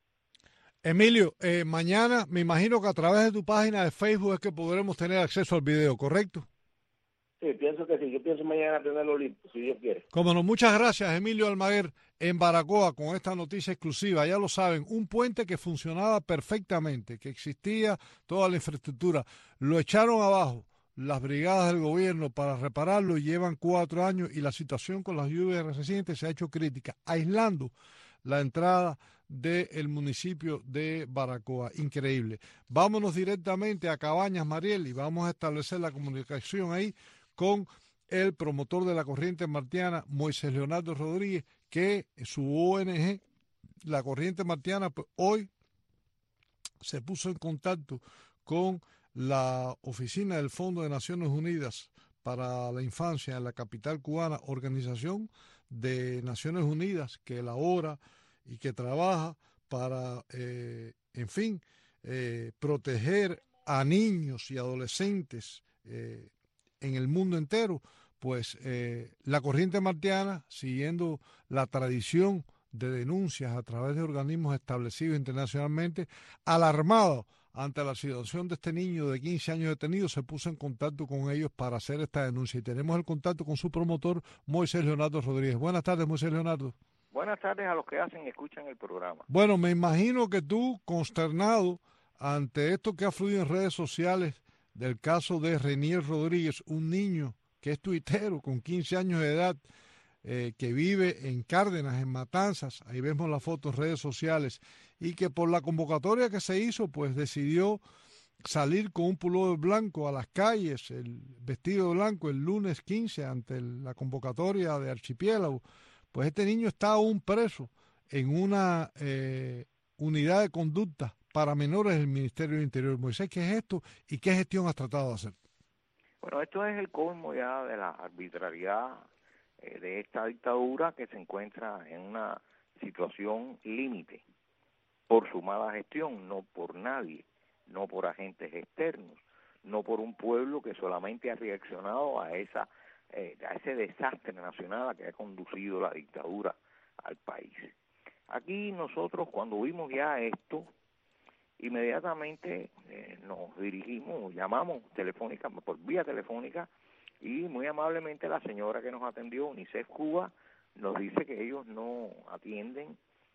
Emilio, eh, mañana me imagino que a través de tu página de Facebook es que podremos tener acceso al video, ¿correcto? Sí, pienso que sí. Yo pienso mañana tenerlo listo, si Dios quiere. Cómo no, muchas gracias, Emilio Almaguer, en Baracoa, con esta noticia exclusiva. Ya lo saben, un puente que funcionaba perfectamente, que existía toda la infraestructura. Lo echaron abajo las brigadas del gobierno para repararlo y llevan cuatro años y la situación con las lluvias recientes se ha hecho crítica, aislando la entrada del municipio de Baracoa. Increíble. Vámonos directamente a Cabañas, Mariel, y vamos a establecer la comunicación ahí con el promotor de la corriente martiana, Moisés Leonardo Rodríguez, que su O N G, la corriente martiana, pues, hoy se puso en contacto con la oficina del Fondo de Naciones Unidas para la Infancia en la capital cubana, organización de Naciones Unidas que elabora y que trabaja para, eh, en fin, eh, proteger a niños y adolescentes eh, en el mundo entero. Pues eh, la corriente martiana, siguiendo la tradición de denuncias a través de organismos establecidos internacionalmente, alarmado ante la situación de este niño de quince años detenido, se puso en contacto con ellos para hacer esta denuncia. Y tenemos el contacto con su promotor, Moisés Leonardo Rodríguez. Buenas tardes, Moisés Leonardo. Buenas tardes a los que hacen y escuchan el programa. Bueno, me imagino que tú, consternado ante esto que ha fluido en redes sociales del caso de Renier Rodríguez, un niño que es tuitero con quince años de edad, eh, que vive en Cárdenas, en Matanzas, ahí vemos la foto en redes sociales, y que por la convocatoria que se hizo, pues decidió salir con un pullover blanco a las calles, el vestido blanco, el lunes quince, ante el, la convocatoria de Archipiélago. Pues este niño está aún preso en una eh, unidad de conducta para menores del Ministerio del Interior. Moisés, ¿qué es esto y qué gestión has tratado de hacer? Bueno, esto es el colmo ya de la arbitrariedad eh, de esta dictadura que se encuentra en una situación límite por su mala gestión, no por nadie, no por agentes externos, no por un pueblo que solamente ha reaccionado a esa eh, a ese desastre nacional que ha conducido la dictadura al país. Aquí nosotros cuando vimos ya esto, inmediatamente eh, nos dirigimos, llamamos telefónica, por vía telefónica, y muy amablemente la señora que nos atendió, UNICEF Cuba, nos dice que ellos no atienden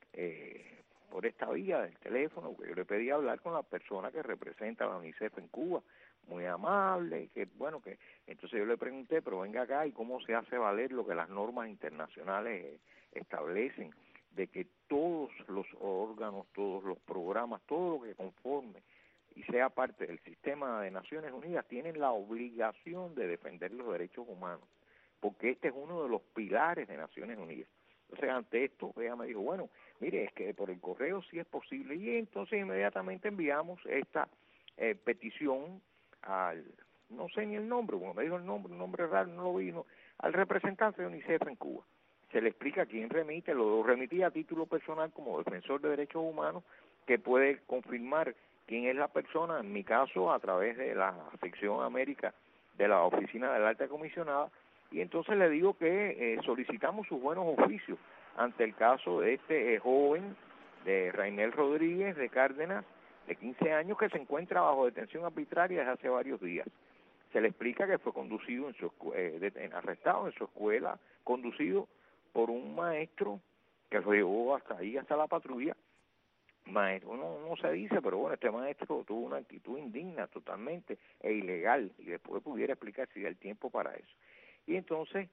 eh, por esta vía del teléfono, porque yo le pedí hablar con la persona que representa a la UNICEF en Cuba, muy amable, que bueno, que entonces yo le pregunté, pero venga acá, ¿y cómo se hace valer lo que las normas internacionales establecen? De que todos los órganos, todos los programas, todo lo que conforme y sea parte del sistema de Naciones Unidas tienen la obligación de defender los derechos humanos, porque este es uno de los pilares de Naciones Unidas. Entonces, ante esto, ella me dijo, bueno, mire, es que por el correo sí es posible, y entonces inmediatamente enviamos esta eh, petición al, no sé ni el nombre, bueno, me dijo el nombre, un nombre raro, no lo vi, no, al representante de UNICEF en Cuba. Se le explica quién remite, lo remití a título personal como defensor de derechos humanos, que puede confirmar quién es la persona, en mi caso a través de la sección América de la oficina de la alta comisionada, y entonces le digo que eh, solicitamos sus buenos oficios ante el caso de este eh, joven, de Rainel Rodríguez de Cárdenas, de quince años, que se encuentra bajo detención arbitraria desde hace varios días. Se le explica que fue conducido, en su eh, de, arrestado en su escuela, conducido por un maestro que lo llevó hasta ahí, hasta la patrulla. Maestro, no, no se dice, pero bueno, este maestro tuvo una actitud indigna totalmente e ilegal, y después pudiera explicar si da el tiempo para eso. Y entonces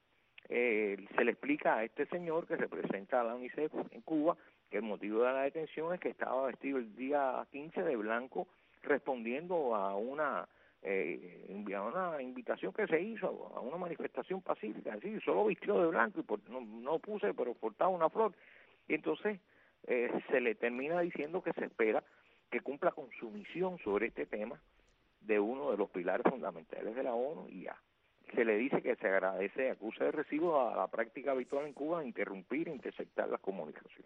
eh, se le explica a este señor que representa a la UNICEF en Cuba que el motivo de la detención es que estaba vestido el día quince de blanco respondiendo a una eh, a una invitación que se hizo a una manifestación pacífica, así, solo vistió de blanco y por, no, no puse, pero portaba una flor. Y entonces eh, se le termina diciendo que se espera que cumpla con su misión sobre este tema de uno de los pilares fundamentales de la ONU, y ya. Se le dice que se agradece, acuse de recibo a la práctica habitual en Cuba de interrumpir e interceptar las comunicaciones.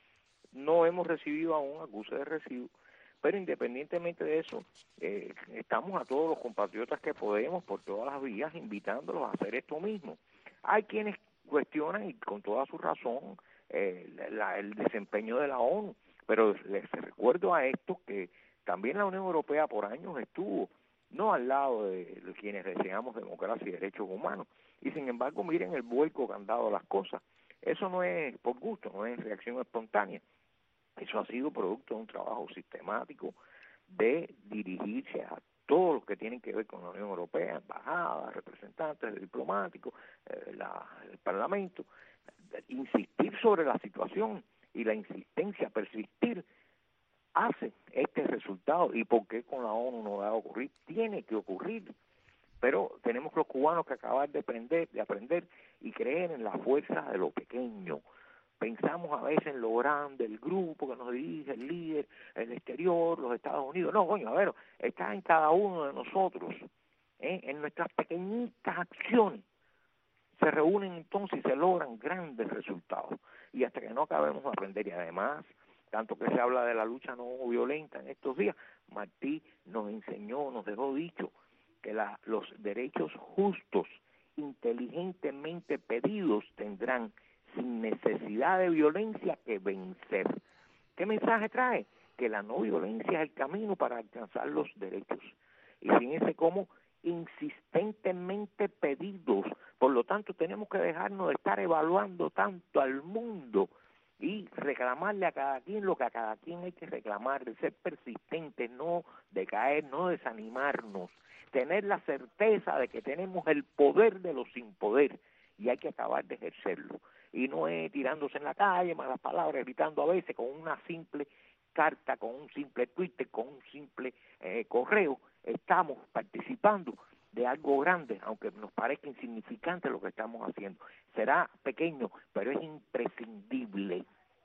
No hemos recibido aún acuse de recibo, pero independientemente de eso, eh, estamos a todos los compatriotas que podemos, por todas las vías, invitándolos a hacer esto mismo. Hay quienes cuestionan, y con toda su razón, eh, la, el desempeño de la ONU, pero les recuerdo a esto que también la Unión Europea por años estuvo no al lado de quienes deseamos democracia y derechos humanos, y sin embargo miren el vuelco que han dado las cosas. Eso no es por gusto, no es reacción espontánea, eso ha sido producto de un trabajo sistemático de dirigirse a todos los que tienen que ver con la Unión Europea, embajadas, representantes diplomáticos, eh, la, el Parlamento, insistir sobre la situación, y la insistencia, persistir, hace este resultado. ¿Y por qué con la ONU no va a ocurrir? Tiene que ocurrir, pero tenemos los cubanos que acabar de aprender, de aprender y creer en la fuerza de lo pequeño. Pensamos a veces en lo grande, el grupo que nos dirige, el líder, el exterior, los Estados Unidos. No, coño, a ver, está en cada uno de nosotros, ¿eh? En nuestras pequeñitas acciones se reúnen entonces y se logran grandes resultados. Y hasta que no acabemos de aprender, y además, tanto que se habla de la lucha no violenta en estos días, Martí nos enseñó, nos dejó dicho que la, los derechos justos, inteligentemente pedidos, tendrán sin necesidad de violencia que vencer. ¿Qué mensaje trae? Que la no violencia es el camino para alcanzar los derechos. Y fíjense cómo insistentemente pedidos. Por lo tanto, tenemos que dejarnos de estar evaluando tanto al mundo y reclamarle a cada quien lo que a cada quien hay que reclamar, de ser persistentes, no decaer, no desanimarnos, tener la certeza de que tenemos el poder de los sin poder y hay que acabar de ejercerlo. Y no es tirándose en la calle, malas palabras, gritando a veces con una simple carta, con un simple Twitter, con un simple eh, correo. Estamos participando de algo grande, aunque nos parezca insignificante lo que estamos haciendo. Será pequeño, pero es imprescindible.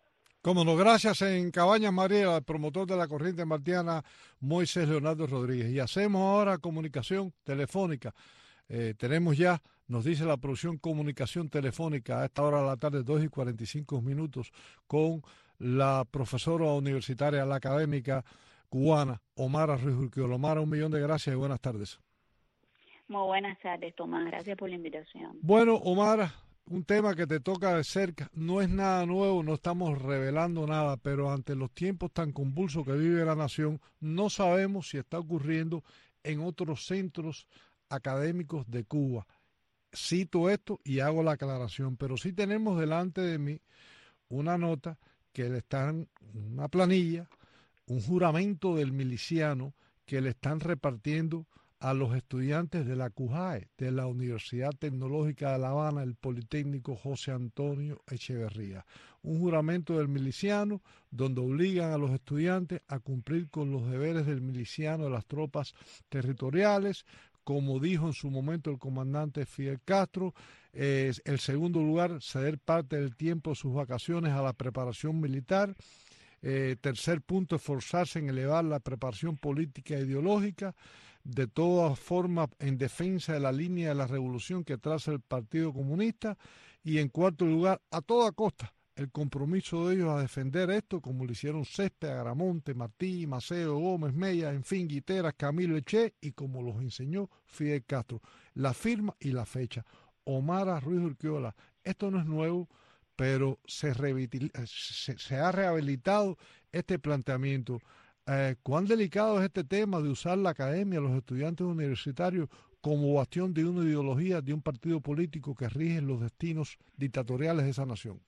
Como no, gracias en Cabañas María, al promotor de la corriente martiana, Moisés Leonardo Rodríguez. Y hacemos ahora comunicación telefónica. Eh, tenemos ya, nos dice la producción, comunicación telefónica a esta hora de la tarde, dos y cuarenta y cinco minutos, con la profesora universitaria, la académica cubana, Omara Ruiz Urquiola. Omara, un millón de gracias y buenas tardes. Muy buenas tardes, Tomás. Gracias por la invitación. Bueno, Omara, un tema que te toca de cerca, no es nada nuevo, no estamos revelando nada, pero ante los tiempos tan convulsos que vive la nación, no sabemos si está ocurriendo en otros centros académicos de Cuba. Cito esto y hago la aclaración, pero sí tenemos delante de mí una nota que le están, una planilla, un juramento del miliciano que le están repartiendo a los estudiantes de la CUJAE, de la Universidad Tecnológica de La Habana, el Politécnico José Antonio Echeverría. Un juramento del miliciano donde obligan a los estudiantes a cumplir con los deberes del miliciano de las tropas territoriales, como dijo en su momento el comandante Fidel Castro. Eh, el segundo lugar, ceder parte del tiempo de sus vacaciones a la preparación militar. Eh, tercer punto, esforzarse en elevar la preparación política e ideológica, de todas formas en defensa de la línea de la revolución que traza el Partido Comunista. Y en cuarto lugar, a toda costa, el compromiso de ellos a defender esto, como lo hicieron Césped, Agramonte, Martí, Maceo, Gómez, Mella, en fin, Guiteras, Camilo Eché, y como los enseñó Fidel Castro. La firma y la fecha. Omara Ruiz Urquiola, esto no es nuevo, pero se, se, se ha rehabilitado este planteamiento. Eh, ¿Cuán delicado es este tema de usar la academia, los estudiantes universitarios, como bastión de una ideología, de un partido político que rige los destinos dictatoriales de esa nación?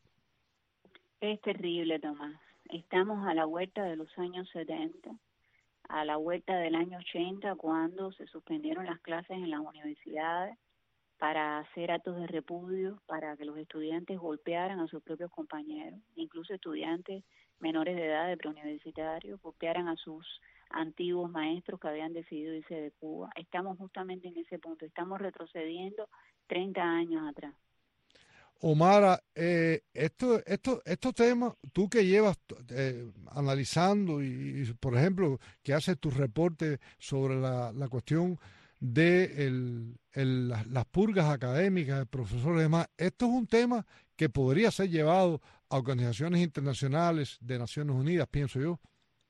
Es terrible, Tomás. Estamos a la vuelta de los años setenta, a la vuelta del año ochenta, cuando se suspendieron las clases en las universidades para hacer actos de repudio, para que los estudiantes golpearan a sus propios compañeros, incluso estudiantes menores de edad de preuniversitarios, golpearan a sus antiguos maestros que habían decidido irse de Cuba. Estamos justamente en ese punto, estamos retrocediendo treinta años atrás. Omara, eh, esto, esto, estos temas, tú que llevas eh, analizando y, y, por ejemplo, que haces tus reportes sobre la, la cuestión de el, el, las, las purgas académicas de profesores y demás, esto es un tema que podría ser llevado a organizaciones internacionales de Naciones Unidas, pienso yo.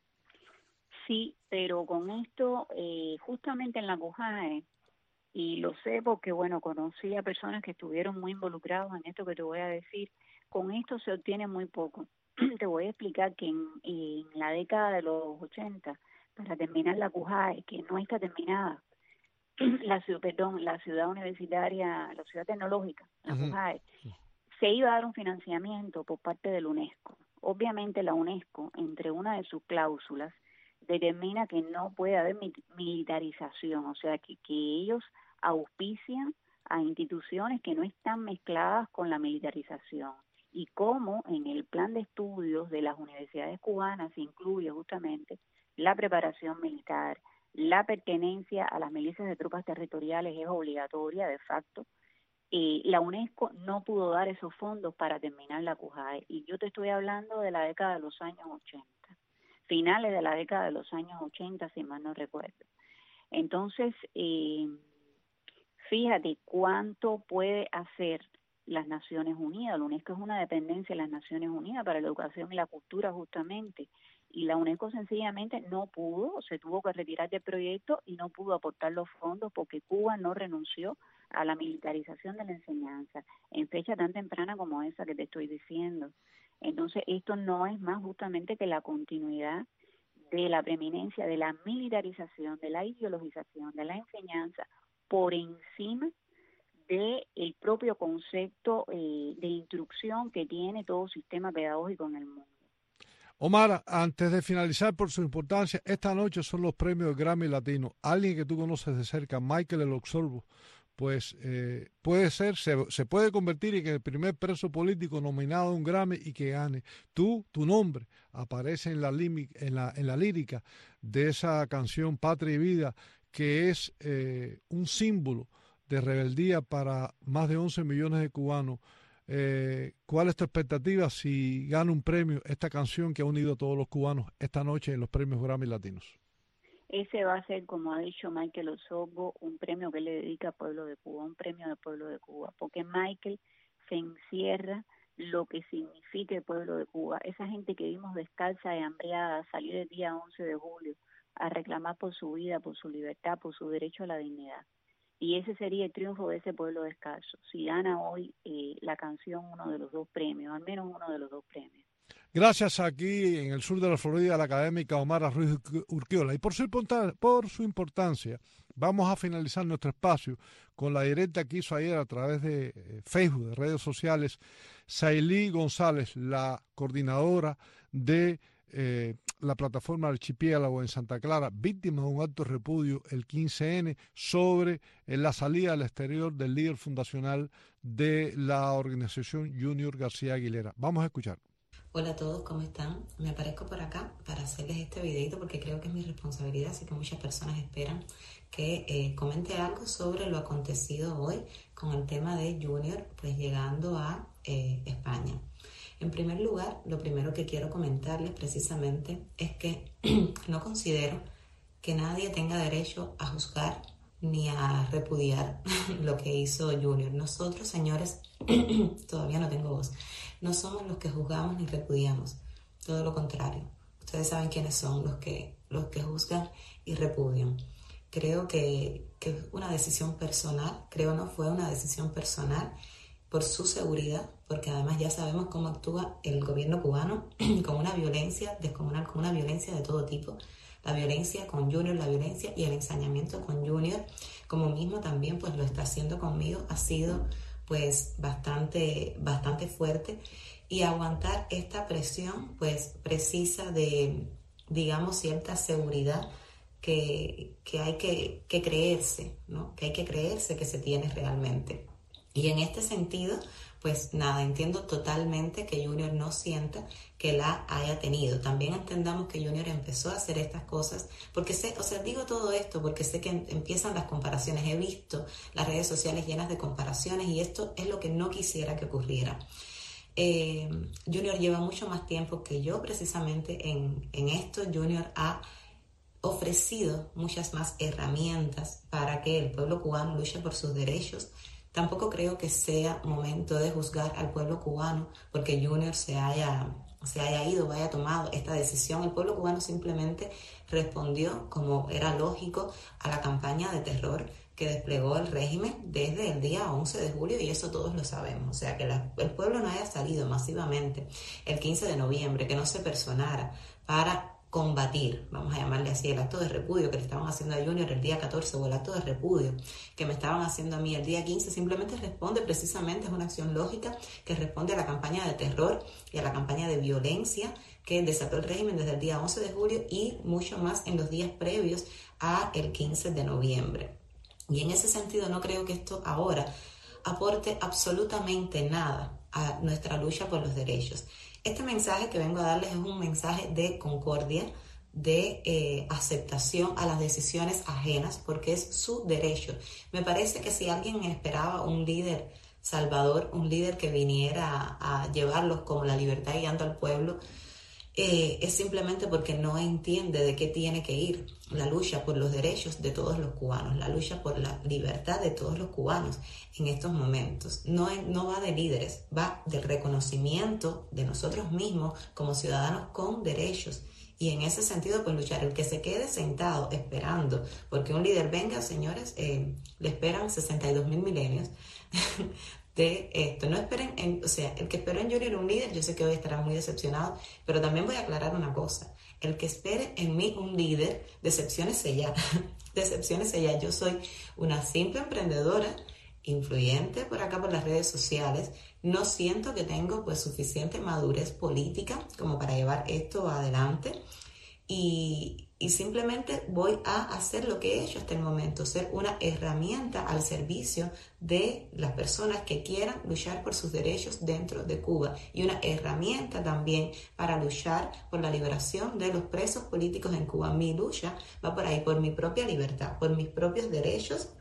Sí, pero con esto, eh, justamente en la CUJAE, y lo sé porque, bueno, conocí a personas que estuvieron muy involucrados en esto que te voy a decir, con esto se obtiene muy poco. Te voy a explicar que en, en la década de los ochenta, para terminar la CUJAE, que no está terminada, la ciudad, perdón, la ciudad universitaria, la ciudad tecnológica, la uh-huh. CUJAE, se iba a dar un financiamiento por parte de la UNESCO. Obviamente la UNESCO, entre una de sus cláusulas, determina que no puede haber militarización, o sea, que, que ellos auspician a instituciones que no están mezcladas con la militarización. Y como en el plan de estudios de las universidades cubanas se incluye justamente la preparación militar, la pertenencia a las milicias de tropas territoriales es obligatoria de facto, eh, la UNESCO no pudo dar esos fondos para terminar la CUJAE. Y yo te estoy hablando de la década de los años ochenta. Finales de la década de los años ochenta, si mal no recuerdo. Entonces, eh, fíjate cuánto puede hacer las Naciones Unidas. La UNESCO es una dependencia de las Naciones Unidas para la educación y la cultura justamente, y la UNESCO sencillamente no pudo, se tuvo que retirar del proyecto y no pudo aportar los fondos porque Cuba no renunció a la militarización de la enseñanza en fecha tan temprana como esa que te estoy diciendo. Entonces, esto no es más justamente que la continuidad de la preeminencia de la militarización, de la ideologización, de la enseñanza, por encima del propio concepto eh, de instrucción que tiene todo sistema pedagógico en el mundo. Omar, antes de finalizar por su importancia, esta noche son los premios Grammy Latino. Alguien que tú conoces de cerca, Michael El Oxorbo, pues eh, puede ser, se, se puede convertir en el primer preso político nominado a un Grammy y que gane. Tú, tu nombre aparece en la, en la, en la lírica de esa canción Patria y Vida, que es eh, un símbolo de rebeldía para más de once millones de cubanos Eh, ¿Cuál es tu expectativa si gana un premio esta canción que ha unido a todos los cubanos esta noche en los premios Grammy Latinos? Ese va a ser, como ha dicho Michael Osorbo, un premio que le dedica al pueblo de Cuba, un premio del pueblo de Cuba, porque Michael se encierra lo que significa el pueblo de Cuba. Esa gente que vimos descalza y hambriada salir el día once de julio a reclamar por su vida, por su libertad, por su derecho a la dignidad. Y ese sería el triunfo de ese pueblo descalzo, si gana hoy eh, la canción uno de los dos premios, al menos uno de los dos premios. Gracias aquí en el sur de la Florida a la académica Omara Ruiz Urquiola. Y por su, por su importancia, vamos a finalizar nuestro espacio con la directa que hizo ayer a través de eh, Facebook, de redes sociales, Sailí González, la coordinadora de eh, la plataforma Archipiélago en Santa Clara, víctima de un acto de repudio el quince ene sobre eh, la salida al exterior del líder fundacional de la organización Junior García Aguilera. Vamos a escuchar. Hola a todos, ¿cómo están? Me aparezco por acá para hacerles este videito porque creo que es mi responsabilidad, así que muchas personas esperan que eh, comente algo sobre lo acontecido hoy con el tema de Junior, pues llegando a eh, España. En primer lugar, lo primero que quiero comentarles precisamente es que no considero que nadie tenga derecho a juzgar ni a repudiar lo que hizo Junior. Nosotros, señores, todavía no tengo voz, no somos los que juzgamos ni repudiamos, todo lo contrario. Ustedes saben quiénes son los que, los que juzgan y repudian. Creo que, que es una decisión personal, creo no fue una decisión personal por su seguridad, porque además ya sabemos cómo actúa el gobierno cubano con una violencia descomunal, con una violencia de todo tipo. La violencia con Junior, la violencia y el ensañamiento con Junior, como mismo también pues lo está haciendo conmigo, ha sido pues bastante, bastante fuerte, y aguantar esta presión pues precisa de, digamos, cierta seguridad que, que hay que, que creerse, ¿no? Que hay que creerse que se tiene realmente. Y en este sentido, pues nada, entiendo totalmente que Junior no sienta que la haya tenido. También entendamos que Junior empezó a hacer estas cosas porque sé, o sea, digo todo esto porque sé que empiezan las comparaciones. He visto las redes sociales llenas de comparaciones y esto es lo que no quisiera que ocurriera. Eh, Junior lleva mucho más tiempo que yo precisamente en, en esto. Junior ha ofrecido muchas más herramientas para que el pueblo cubano luche por sus derechos. Tampoco creo que sea momento de juzgar al pueblo cubano porque Junior se haya, se haya ido, haya tomado esta decisión. El pueblo cubano simplemente respondió, como era lógico, a la campaña de terror que desplegó el régimen desde el día once de julio, y eso todos lo sabemos. O sea, que la, el pueblo no haya salido masivamente el quince de noviembre, que no se personara para combatir, vamos a llamarle así, el acto de repudio que le estaban haciendo a Junior el día catorce o el acto de repudio que me estaban haciendo a mí el día quince, simplemente responde precisamente, es una acción lógica que responde a la campaña de terror y a la campaña de violencia que desató el régimen desde el día once de julio y mucho más en los días previos a el quince de noviembre. Y en ese sentido no creo que esto ahora aporte absolutamente nada a nuestra lucha por los derechos. Este mensaje que vengo a darles es un mensaje de concordia, de eh, aceptación a las decisiones ajenas, porque es su derecho. Me parece que si alguien esperaba un líder salvador, un líder que viniera a, a llevarlos como la libertad guiando al pueblo, eh, es simplemente porque no entiende de qué tiene que ir la lucha por los derechos de todos los cubanos, la lucha por la libertad de todos los cubanos en estos momentos. No, es, no va de líderes, va del reconocimiento de nosotros mismos como ciudadanos con derechos. Y en ese sentido, pues luchar. El que se quede sentado esperando porque un líder venga, señores, eh, le esperan sesenta y dos mil milenios de esto. No esperen, en, o sea, el que esperó en Junior un líder, yo sé que hoy estará muy decepcionado, pero también voy a aclarar una cosa. El que espere en mí un líder, decepciónese ya, decepciónese ya. Yo soy una simple emprendedora, influyente por acá por las redes sociales. No siento que tengo pues suficiente madurez política como para llevar esto adelante y, y simplemente voy a hacer lo que he hecho hasta el momento, ser una herramienta al servicio de las personas que quieran luchar por sus derechos dentro de Cuba y una herramienta también para luchar por la liberación de los presos políticos en Cuba. Mi lucha va por ahí, por mi propia libertad, por mis propios derechos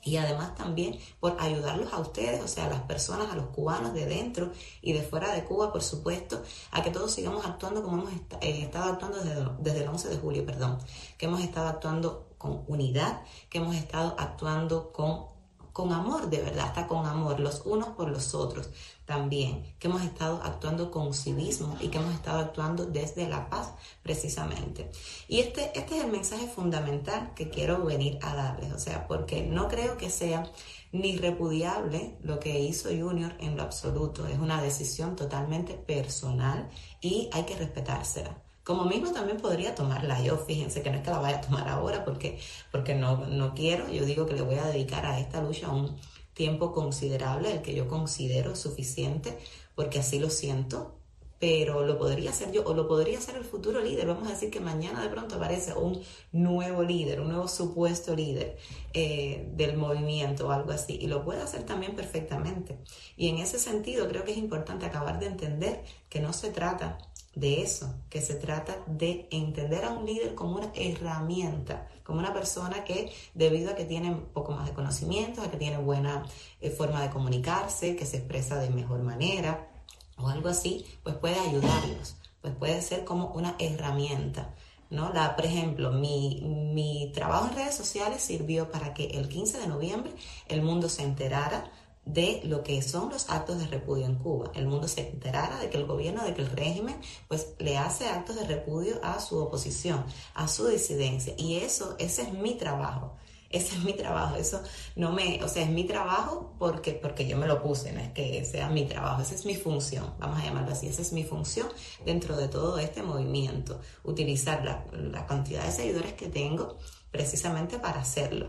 y además también por ayudarlos a ustedes, o sea, a las personas, a los cubanos de dentro y de fuera de Cuba, por supuesto, a que todos sigamos actuando como hemos est- eh, estado actuando desde, desde el once de julio, perdón, que hemos estado actuando con unidad, que hemos estado actuando con, con amor, de verdad, hasta con amor, los unos por los otros también, que hemos estado actuando con civismo y que hemos estado actuando desde la paz precisamente. Y este, este es el mensaje fundamental que quiero venir a darles, o sea, porque no creo que sea ni repudiable lo que hizo Junior en lo absoluto, es una decisión totalmente personal y hay que respetársela. Como mismo también podría tomarla yo, fíjense que no es que la vaya a tomar ahora porque, porque no, no quiero, yo digo que le voy a dedicar a esta lucha un tiempo considerable, el que yo considero suficiente, porque así lo siento, pero lo podría hacer yo o lo podría hacer el futuro líder. Vamos a decir que mañana de pronto aparece un nuevo líder, un nuevo supuesto líder eh, del movimiento o algo así, y lo puede hacer también perfectamente. Y en ese sentido creo que es importante acabar de entender que no se trata de eso, que se trata de entender a un líder como una herramienta, como una persona que, debido a que tiene un poco más de conocimientos, a que tiene buena eh, forma de comunicarse, que se expresa de mejor manera o algo así, pues puede ayudarlos, pues puede ser como una herramienta, ¿no? La, por ejemplo, mi, mi trabajo en redes sociales sirvió para que el quince de noviembre el mundo se enterara de lo que son los actos de repudio en Cuba. El mundo se enterara de que el gobierno, de que el régimen, pues le hace actos de repudio a su oposición, a su disidencia. Y eso, ese es mi trabajo. Ese es mi trabajo. Eso no me, o sea, es mi trabajo porque, porque yo me lo puse, no es que sea mi trabajo. Esa es mi función, vamos a llamarlo así. Esa es mi función dentro de todo este movimiento. Utilizar la, la cantidad de seguidores que tengo precisamente para hacerlo.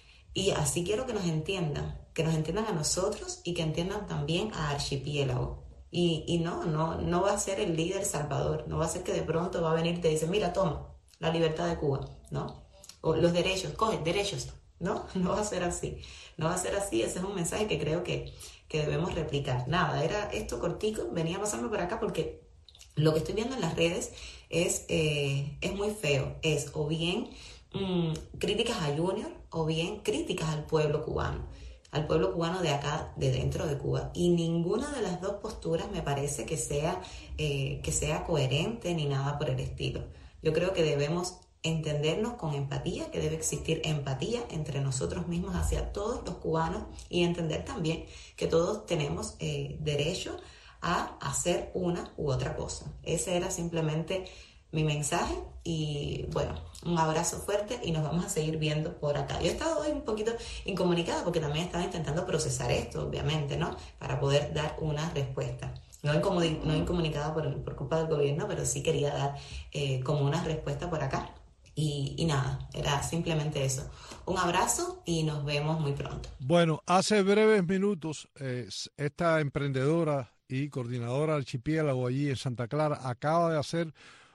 Y así quiero que nos entiendan, que nos entiendan a nosotros y que entiendan también a Archipiélago. Y, y no, no, no va a ser el líder salvador, no va a ser que de pronto va a venir y te dice, mira, toma, la libertad de Cuba, ¿no? O los derechos, coge, derechos, ¿no? No va a ser así, no va a ser así, ese es un mensaje que creo que, que debemos replicar. Nada, era esto cortico, venía a pasarme por acá porque lo que estoy viendo en las redes es, eh, es muy feo, es o bien mmm, críticas a Junior o bien críticas al pueblo cubano, al pueblo cubano de acá, de dentro de Cuba. Y ninguna de las dos posturas me parece que sea, eh, que sea coherente ni nada por el estilo. Yo creo que debemos entendernos con empatía, que debe existir empatía entre nosotros mismos hacia todos los cubanos y entender también que todos tenemos eh, derecho a hacer una u otra cosa. Ese era simplemente mi mensaje y bueno, un abrazo fuerte y nos vamos a seguir viendo por acá. Yo he estado hoy un poquito incomunicada porque también estaba intentando procesar esto, obviamente, ¿no? Para poder dar una respuesta. No, incomuni- no incomunicada por, por culpa del gobierno, pero sí quería dar eh, como una respuesta por acá. Y, y nada, era simplemente eso. Un abrazo y nos vemos muy pronto. Bueno, hace breves minutos eh, esta emprendedora y coordinadora de Archipiélago allí en Santa Clara acaba de hacer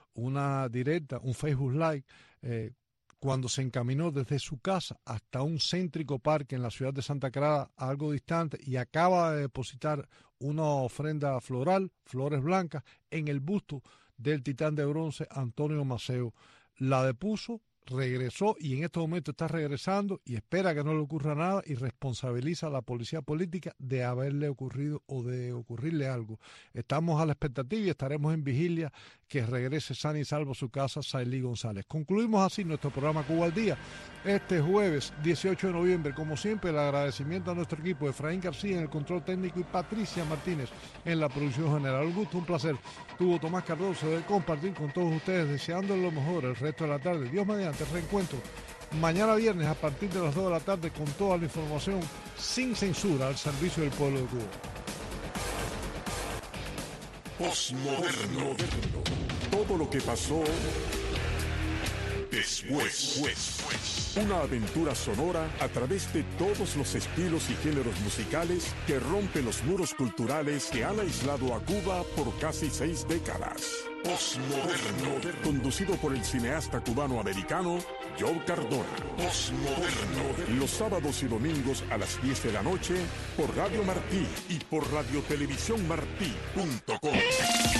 una directa, un Facebook Live, eh, cuando se encaminó desde su casa hasta un céntrico parque en la ciudad de Santa Clara, algo distante, y acaba de depositar una ofrenda floral, flores blancas, en el busto del titán de bronce Antonio Maceo. La depuso, regresó y en este momento está regresando y espera que no le ocurra nada y responsabiliza a la policía política de haberle ocurrido o de ocurrirle algo. Estamos a la expectativa y estaremos en vigilia que regrese sana y salvo a su casa Sailí González. Concluimos así nuestro programa Cuba al Día este jueves dieciocho de noviembre. Como siempre, el agradecimiento a nuestro equipo, Efraín García en el control técnico y Patricia Martínez en la producción general. Un gusto, un placer. Tuvo Tomás Cardoso de compartir con todos ustedes, deseándoles lo mejor el resto de la tarde. Dios mediante, reencuentro mañana viernes a partir de las dos de la tarde con toda la información sin censura al servicio del pueblo de Cuba. Postmoderno. Todo lo que pasó después. después. Una aventura sonora a través de todos los estilos y géneros musicales que rompe los muros culturales que han aislado a Cuba por casi seis décadas. Postmoderno. Conducido por el cineasta cubano-americano Joe Cardona. Postmoderno. Los sábados y domingos a las diez de la noche por Radio Martí y por radio televisión martí punto com.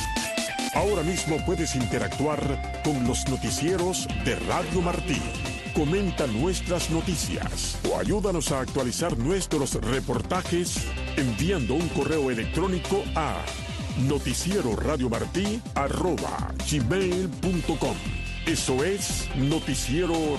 Ahora mismo puedes interactuar con los noticieros de Radio Martí. comenta nuestras noticias o ayúdanos a actualizar nuestros reportajes enviando un correo electrónico a noticiero radio martí arroba gmail punto com. Eso es noticiero